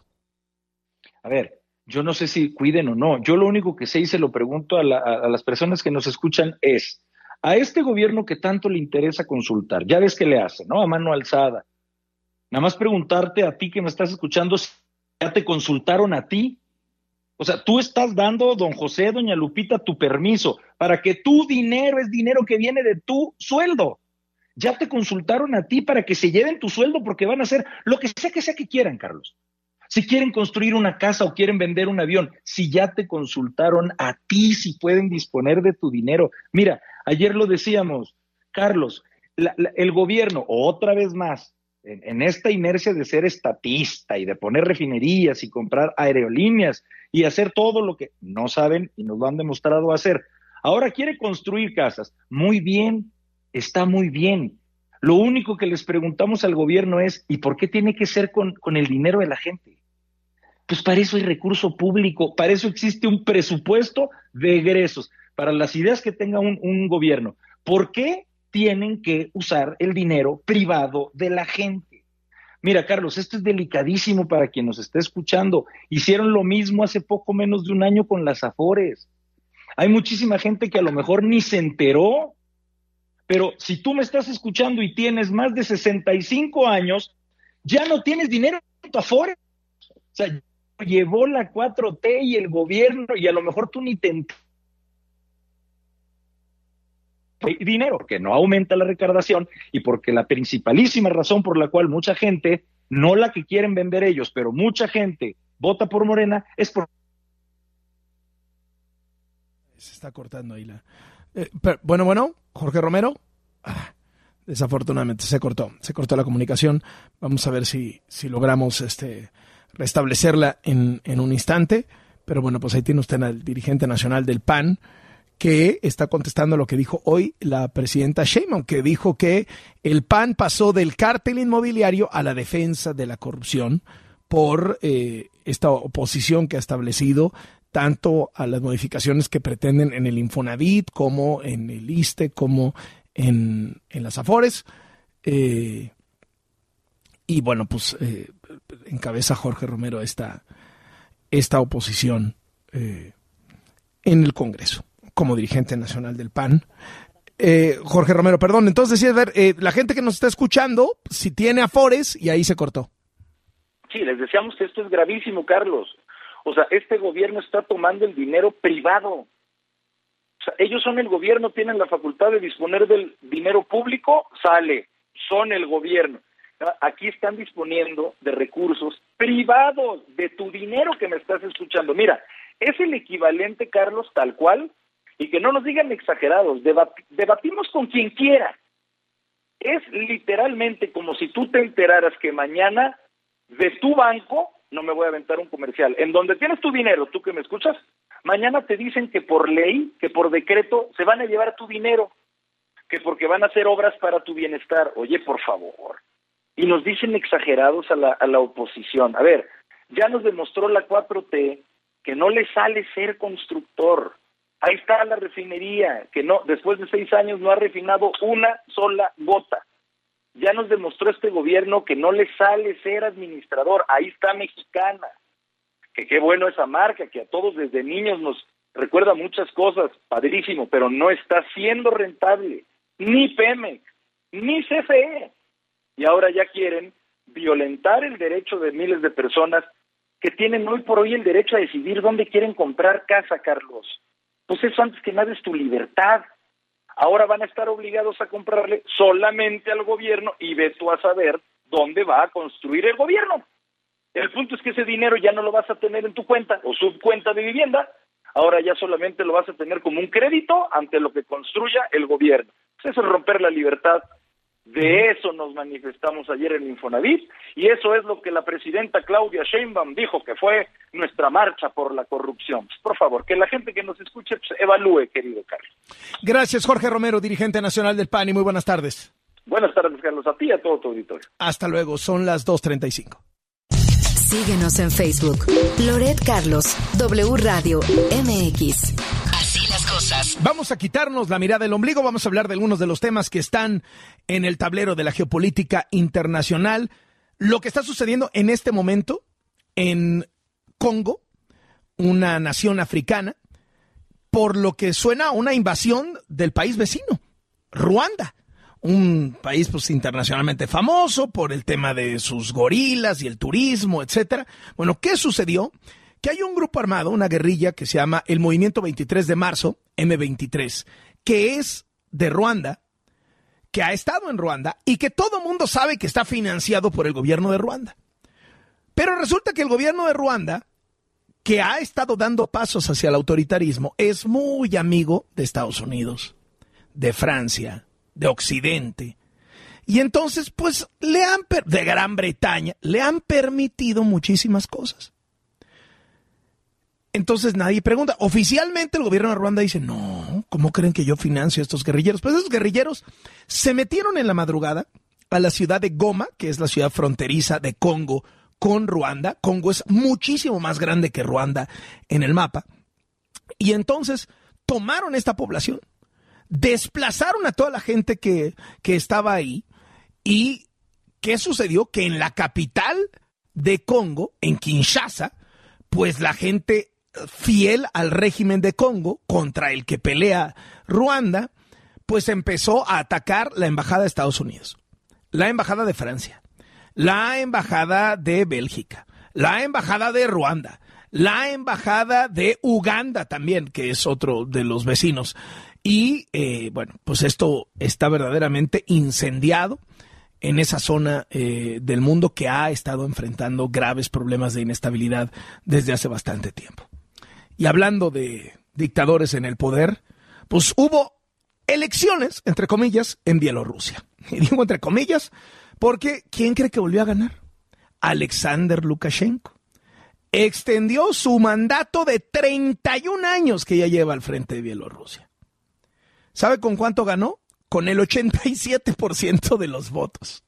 A ver, yo no sé si cuiden o no. Yo lo único que sé y se lo pregunto a las personas que nos escuchan es, a este gobierno que tanto le interesa consultar, ya ves que le hace, ¿no? A mano alzada. Nada más preguntarte a ti que me estás escuchando, si ya te consultaron a ti. O sea, tú estás dando, don José, doña Lupita, tu permiso para que tu dinero es dinero que viene de tu sueldo. Ya te consultaron a ti para que se lleven tu sueldo porque van a hacer lo que sea que quieran, Carlos. Si quieren construir una casa o quieren vender un avión, si ya te consultaron a ti, si pueden disponer de tu dinero. Mira, ayer lo decíamos, Carlos, el gobierno, otra vez más, en esta inercia de ser estatista y de poner refinerías y comprar aerolíneas y hacer todo lo que no saben y nos lo han demostrado hacer. Ahora quiere construir casas. Muy bien, está muy bien. Lo único que les preguntamos al gobierno es, ¿y por qué tiene que ser con el dinero de la gente? Pues para eso hay recurso público, para eso existe un presupuesto de egresos, para las ideas que tenga un gobierno. ¿Por qué tienen que usar el dinero privado de la gente? Mira, Carlos, esto es delicadísimo para quien nos esté escuchando. Hicieron lo mismo hace poco menos de un año con las Afores. Hay muchísima gente que a lo mejor ni se enteró, pero si tú me estás escuchando y tienes más de 65 años, ya no tienes dinero en tu Afore. O sea, llevó la 4T y el gobierno y a lo mejor tú ni te enteras. Dinero, porque no aumenta la recaudación y porque la principalísima razón por la cual mucha gente, no la que quieren vender ellos, pero mucha gente vota por Morena es por... Se está cortando ahí bueno, Jorge Romero. Desafortunadamente se cortó la comunicación. Vamos a ver si logramos restablecerla en un instante. Pero bueno, pues ahí tiene usted al dirigente nacional del PAN, que está contestando lo que dijo hoy la presidenta Sheinbaum, que dijo que el PAN pasó del cártel inmobiliario a la defensa de la corrupción por esta oposición que ha establecido tanto a las modificaciones que pretenden en el Infonavit, como en el ISSSTE, como en las Afores. Y bueno, pues encabeza Jorge Romero esta oposición en el Congreso, como dirigente nacional del PAN. Jorge Romero, perdón, entonces decía, la gente que nos está escuchando, si tiene Afores, y ahí se cortó. Sí, les decíamos que esto es gravísimo, Carlos. O sea, este gobierno está tomando el dinero privado. O sea, ellos son el gobierno, tienen la facultad de disponer del dinero público, son el gobierno. Aquí están disponiendo de recursos privados, de tu dinero que me estás escuchando. Mira, es el equivalente, Carlos, tal cual, y que no nos digan exagerados, debatimos con quien quiera. Es literalmente como si tú te enteraras que mañana de tu banco, no me voy a aventar un comercial, en donde tienes tu dinero, tú que me escuchas, mañana te dicen que por ley, que por decreto, se van a llevar tu dinero, que porque van a hacer obras para tu bienestar. Oye, por favor. Y nos dicen exagerados a la oposición. A ver, ya nos demostró la 4T que no le sale ser constructor. Ahí está la refinería, que no, después de 6 años no ha refinado una sola gota. Ya nos demostró este gobierno que no le sale ser administrador. Ahí está Mexicana, que qué bueno esa marca, que a todos desde niños nos recuerda muchas cosas, padrísimo, pero no está siendo rentable, ni Pemex, ni CFE. Y ahora ya quieren violentar el derecho de miles de personas que tienen hoy por hoy el derecho a decidir dónde quieren comprar casa, Carlos. Pues eso antes que nada es tu libertad. Ahora van a estar obligados a comprarle solamente al gobierno y ve tú a saber dónde va a construir el gobierno. El punto es que ese dinero ya no lo vas a tener en tu cuenta o subcuenta de vivienda, ahora ya solamente lo vas a tener como un crédito ante lo que construya el gobierno. Pues eso es romper la libertad. De eso nos manifestamos ayer en Infonavit y eso es lo que la presidenta Claudia Sheinbaum dijo que fue nuestra marcha por la corrupción. Pues, por favor, que la gente que nos escuche pues, evalúe, querido Carlos. Gracias, Jorge Romero, dirigente nacional del PAN, y muy buenas tardes. Buenas tardes, Carlos, a ti y a todo tu auditorio. Hasta luego, son las 2:35. Síguenos en Facebook. Loret Carlos, W Radio MX. Así las cosas. Vamos a quitarnos la mirada del ombligo, vamos a hablar de algunos de los temas que están en el tablero de la geopolítica internacional. Lo que está sucediendo en este momento en Congo, una nación africana, por lo que suena a una invasión del país vecino, Ruanda. Un país pues internacionalmente famoso por el tema de sus gorilas y el turismo, etcétera. Bueno, ¿qué sucedió? Que hay un grupo armado, una guerrilla que se llama el Movimiento 23 de Marzo, M23, que es de Ruanda, que ha estado en Ruanda y que todo mundo sabe que está financiado por el gobierno de Ruanda. Pero resulta que el gobierno de Ruanda, que ha estado dando pasos hacia el autoritarismo, es muy amigo de Estados Unidos, de Francia, de Occidente. Y entonces, pues, de Gran Bretaña, le han permitido muchísimas cosas. Entonces nadie pregunta. Oficialmente el gobierno de Ruanda dice, no, ¿cómo creen que yo financio a estos guerrilleros? Pues esos guerrilleros se metieron en la madrugada a la ciudad de Goma, que es la ciudad fronteriza de Congo con Ruanda. Congo es muchísimo más grande que Ruanda en el mapa. Y entonces tomaron esta población, desplazaron a toda la gente que estaba ahí. ¿Y qué sucedió? Que en la capital de Congo, en Kinshasa, pues la gente fiel al régimen de Congo, contra el que pelea Ruanda, pues empezó a atacar la embajada de Estados Unidos, la embajada de Francia, la embajada de Bélgica, la embajada de Ruanda, la embajada de Uganda también, que es otro de los vecinos. Y bueno, pues esto está verdaderamente incendiado en esa zona del mundo que ha estado enfrentando graves problemas de inestabilidad desde hace bastante tiempo. Y hablando de dictadores en el poder, pues hubo elecciones, entre comillas, en Bielorrusia. Y digo entre comillas porque ¿quién cree que volvió a ganar? Alexander Lukashenko. Extendió su mandato de 31 años que ya lleva al frente de Bielorrusia. ¿Sabe con cuánto ganó? Con el 87% de los votos.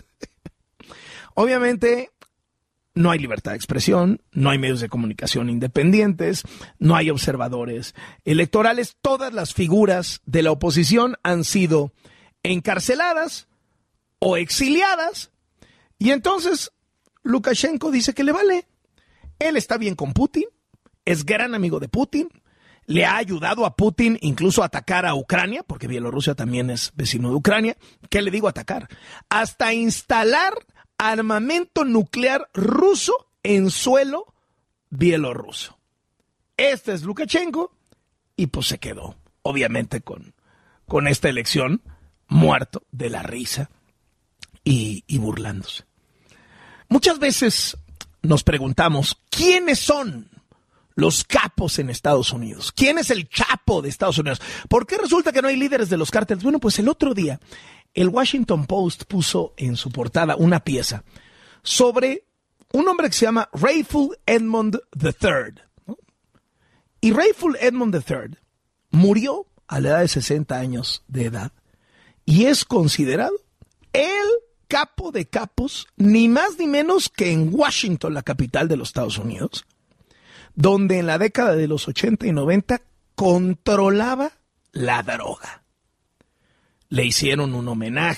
Obviamente no hay libertad de expresión, no hay medios de comunicación independientes, no hay observadores electorales. Todas las figuras de la oposición han sido encarceladas o exiliadas. Y entonces Lukashenko dice que le vale. Él está bien con Putin, es gran amigo de Putin. Le ha ayudado a Putin incluso a atacar a Ucrania, porque Bielorrusia también es vecino de Ucrania. ¿Qué le digo atacar? Hasta instalar armamento nuclear ruso en suelo bielorruso. Este es Lukashenko y pues se quedó, obviamente, con esta elección muerto de la risa y burlándose. Muchas veces nos preguntamos, ¿quiénes son los capos en Estados Unidos? ¿Quién es el chapo de Estados Unidos? ¿Por qué resulta que no hay líderes de los cárteles? Bueno, pues el otro día el Washington Post puso en su portada una pieza sobre un hombre que se llama Rayful Edmund III, ¿no? Y Rayful Edmund III murió a la edad de 60 años de edad y es considerado el capo de capos, ni más ni menos que en Washington, la capital de los Estados Unidos, donde en la década de los 80 y 90 controlaba la droga. Le hicieron un homenaje,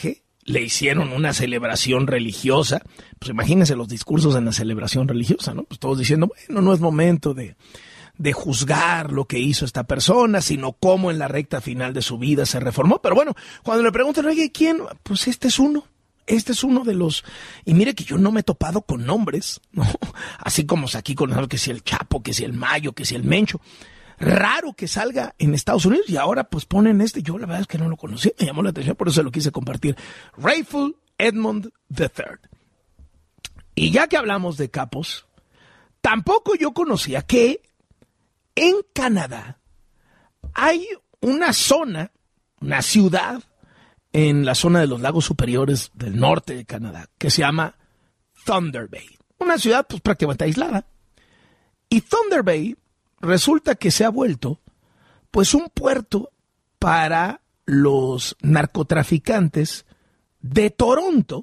le hicieron una celebración religiosa. Pues imagínense los discursos en la celebración religiosa, ¿no? Pues todos diciendo, bueno, no es momento de juzgar lo que hizo esta persona, sino cómo en la recta final de su vida se reformó. Pero bueno, cuando le preguntan, oye, ¿quién? Pues este es uno de los... Y mire que yo no me he topado con nombres, ¿no? Así como aquí con que si el Chapo, que si el Mayo, que si el Mencho. Raro que salga en Estados Unidos y ahora pues ponen yo la verdad es que no lo conocía, me llamó la atención, por eso lo quise compartir. Rayful Edmund III. Y ya que hablamos de capos, tampoco yo conocía que en Canadá hay una zona, una ciudad en la zona de los lagos superiores del norte de Canadá que se llama Thunder Bay. Una ciudad pues prácticamente aislada. Y Thunder Bay resulta que se ha vuelto pues un puerto para los narcotraficantes de Toronto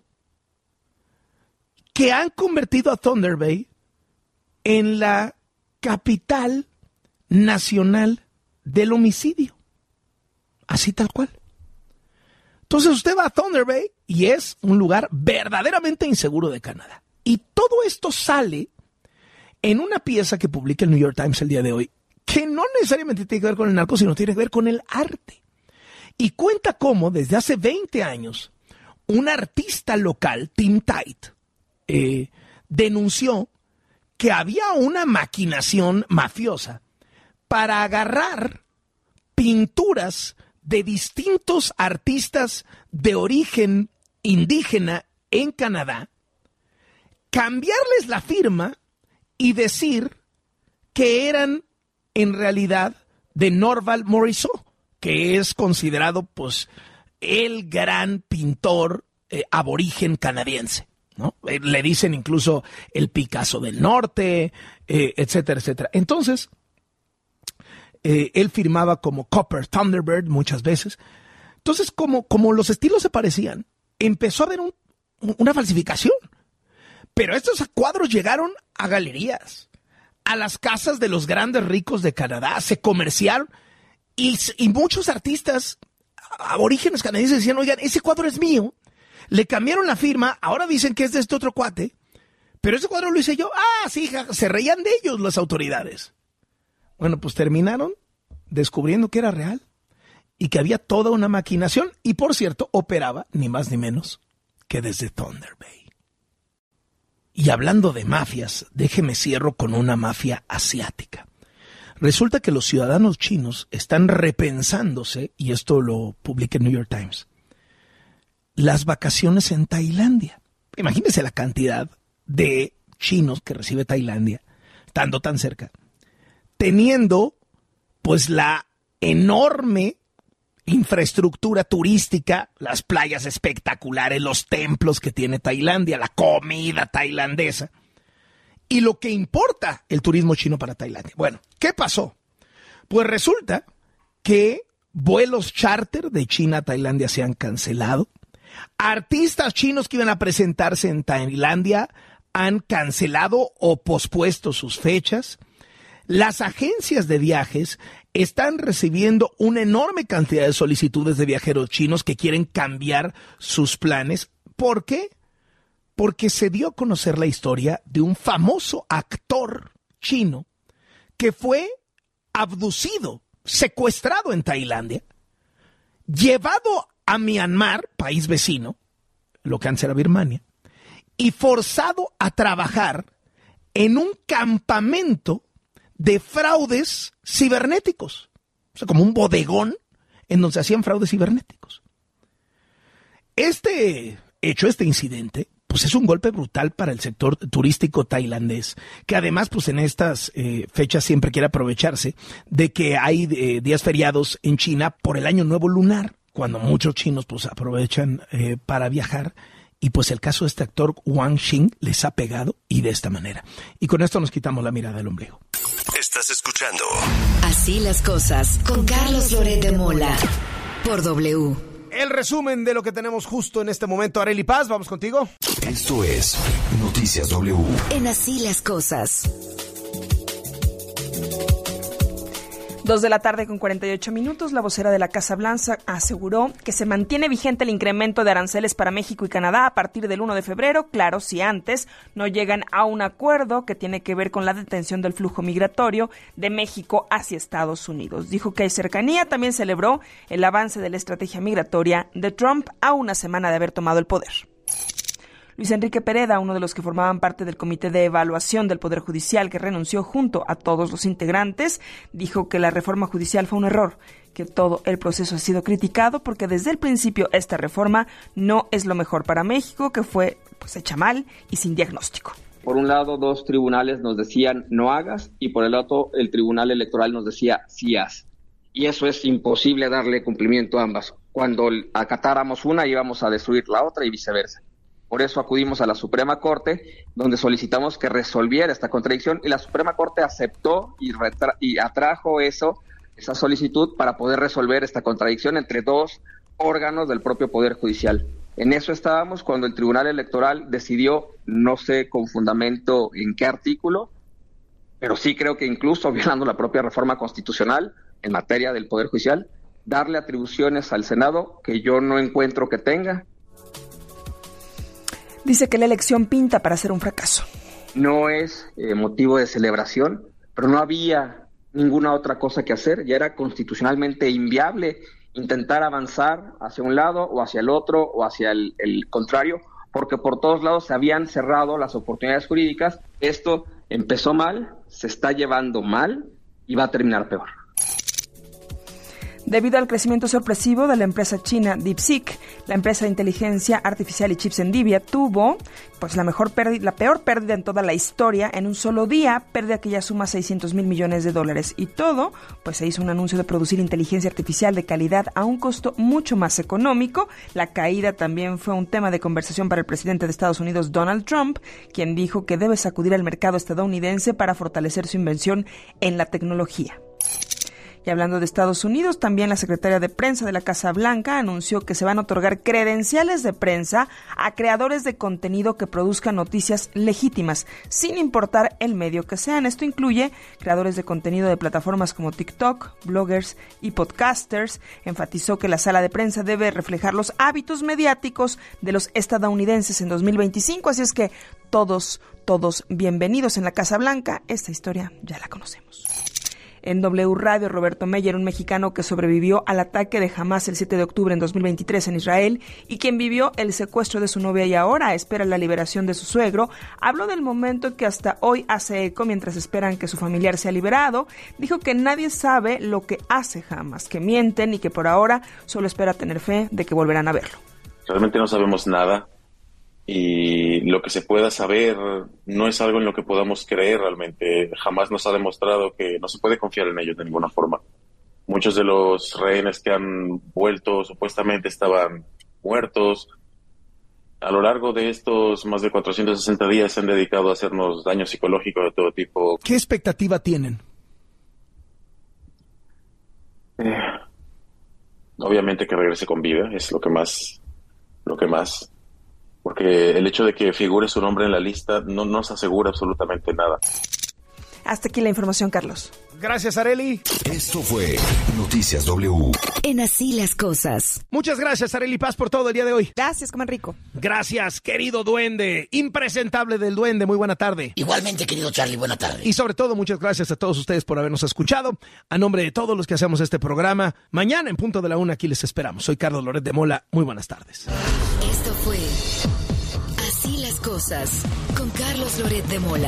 que han convertido a Thunder Bay en la capital nacional del homicidio. Así tal cual. Entonces usted va a Thunder Bay y es un lugar verdaderamente inseguro de Canadá. Y todo esto sale en una pieza que publica el New York Times el día de hoy, que no necesariamente tiene que ver con el narco, sino tiene que ver con el arte. Y cuenta cómo desde hace 20 años un artista local, Tim Tait, denunció que había una maquinación mafiosa para agarrar pinturas de distintos artistas de origen indígena en Canadá, cambiarles la firma y decir que eran en realidad de Norval Morisot, que es considerado pues el gran pintor aborigen canadiense, ¿no? Le dicen incluso el Picasso del norte, etcétera, etcétera. Entonces, él firmaba como Copper Thunderbird muchas veces. Entonces, como los estilos se parecían, empezó a haber una falsificación. Pero estos cuadros llegaron a galerías, a las casas de los grandes ricos de Canadá, se comerciaron y muchos artistas aborígenes canadienses decían, oigan, ese cuadro es mío. Le cambiaron la firma, ahora dicen que es de este otro cuate, pero ese cuadro lo hice yo. Ah, sí, se reían de ellos las autoridades. Bueno, pues terminaron descubriendo que era real y que había toda una maquinación y, por cierto, operaba ni más ni menos que desde Thunder Bay. Y hablando de mafias, déjeme cierro con una mafia asiática. Resulta que los ciudadanos chinos están repensándose, y esto lo publica el New York Times, las vacaciones en Tailandia. Imagínense la cantidad de chinos que recibe Tailandia, estando tan cerca, teniendo pues la enorme infraestructura turística, las playas espectaculares, los templos que tiene Tailandia, la comida tailandesa y lo que importa el turismo chino para Tailandia. Bueno, ¿qué pasó? Pues resulta que vuelos charter de China a Tailandia se han cancelado. Artistas chinos que iban a presentarse en Tailandia han cancelado o pospuesto sus fechas. Las agencias de viajes están recibiendo una enorme cantidad de solicitudes de viajeros chinos que quieren cambiar sus planes. ¿Por qué? Porque se dio a conocer la historia de un famoso actor chino que fue abducido, secuestrado en Tailandia, llevado a Myanmar, país vecino, lo que antes era Birmania, y forzado a trabajar en un campamento de fraudes cibernéticos. O sea, como un bodegón en donde se hacían fraudes cibernéticos. Este hecho, este incidente, pues es un golpe brutal para el sector turístico tailandés, que además, pues en estas fechas siempre quiere aprovecharse de que hay días feriados en China por el Año Nuevo Lunar, cuando muchos chinos pues aprovechan para viajar. Y pues el caso de este actor Wang Xing les ha pegado y de esta manera. Y con esto nos quitamos la mirada del ombligo. Estás escuchando Así las cosas con Carlos Loret de Mola por W. El resumen de lo que tenemos justo en este momento. Arely Paz, vamos contigo. Esto es Noticias W. En Así las cosas. 2:48 p.m. La vocera de la Casa Blanca aseguró que se mantiene vigente el incremento de aranceles para México y Canadá a partir del 1 de febrero, claro, si antes no llegan a un acuerdo que tiene que ver con la detención del flujo migratorio de México hacia Estados Unidos. Dijo que hay cercanía. También celebró el avance de la estrategia migratoria de Trump a una semana de haber tomado el poder. Luis Enrique Pereda, uno de los que formaban parte del Comité de Evaluación del Poder Judicial que renunció junto a todos los integrantes, dijo que la reforma judicial fue un error, que todo el proceso ha sido criticado porque desde el principio esta reforma no es lo mejor para México, que fue hecha mal y sin diagnóstico. Por un lado, 2 tribunales nos decían no hagas y por el otro, el Tribunal Electoral nos decía sí haz. Y eso es imposible darle cumplimiento a ambas. Cuando acatáramos una íbamos a destruir la otra y viceversa. Por eso acudimos a la Suprema Corte, donde solicitamos que resolviera esta contradicción y la Suprema Corte aceptó y atrajo esa solicitud para poder resolver esta contradicción entre 2 órganos del propio Poder Judicial. En eso estábamos cuando el Tribunal Electoral decidió, no sé con fundamento en qué artículo, pero sí creo que incluso violando la propia reforma constitucional en materia del Poder Judicial, darle atribuciones al Senado que yo no encuentro que tenga. Dice que la elección pinta para ser un fracaso. No es motivo de celebración, pero no había ninguna otra cosa que hacer. Ya era constitucionalmente inviable intentar avanzar hacia un lado o hacia el otro o hacia el contrario, porque por todos lados se habían cerrado las oportunidades jurídicas. Esto empezó mal, se está llevando mal y va a terminar peor. Debido al crecimiento sorpresivo de la empresa china DeepSeek, la empresa de inteligencia artificial y chips Nvidia tuvo la peor pérdida en toda la historia. En un solo día, pérdida que ya suma $600 mil millones. Y todo, se hizo un anuncio de producir inteligencia artificial de calidad a un costo mucho más económico. La caída también fue un tema de conversación para el presidente de Estados Unidos, Donald Trump, quien dijo que debe sacudir al mercado estadounidense para fortalecer su inversión en la tecnología. Y hablando de Estados Unidos, también la secretaria de prensa de la Casa Blanca anunció que se van a otorgar credenciales de prensa a creadores de contenido que produzcan noticias legítimas, sin importar el medio que sean. Esto incluye creadores de contenido de plataformas como TikTok, bloggers y podcasters. Enfatizó que la sala de prensa debe reflejar los hábitos mediáticos de los estadounidenses en 2025. Así es que todos bienvenidos en la Casa Blanca. Esta historia ya la conocemos. En W Radio, Roberto Meyer, un mexicano que sobrevivió al ataque de Hamás el 7 de octubre en 2023 en Israel y quien vivió el secuestro de su novia y ahora espera la liberación de su suegro, habló del momento que hasta hoy hace eco mientras esperan que su familiar sea liberado. Dijo que nadie sabe lo que hace Hamás, que mienten y que por ahora solo espera tener fe de que volverán a verlo. Realmente no sabemos nada. Y lo que se pueda saber no es algo en lo que podamos creer realmente. Jamás nos ha demostrado que no se puede confiar en ellos de ninguna forma. Muchos de los rehenes que han vuelto supuestamente estaban muertos. A lo largo de estos más de 460 días se han dedicado a hacernos daño psicológico de todo tipo. ¿Qué expectativa tienen? Obviamente que regrese con vida, es lo que más. Porque el hecho de que figure su nombre en la lista no nos asegura absolutamente nada. Hasta aquí la información, Carlos. Gracias, Arely. Esto fue Noticias W. En Así las Cosas. Muchas gracias, Arely Paz, por todo el día de hoy. Gracias, coman rico. Gracias, querido duende. Impresentable del duende, muy buena tarde. Igualmente, querido Charlie, buena tarde. Y sobre todo, muchas gracias a todos ustedes por habernos escuchado. A nombre de todos los que hacemos este programa, mañana en punto de la 1 aquí les esperamos. Soy Carlos Loret de Mola. Muy buenas tardes. Esto fue Así las Cosas con Carlos Loret de Mola.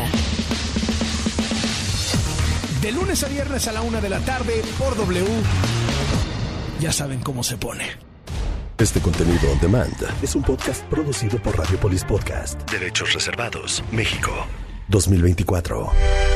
De lunes a viernes a la 1 de la tarde por W. Ya saben cómo se pone. Este contenido on demand es un podcast producido por Radiopolis Podcast. Derechos reservados. México 2024.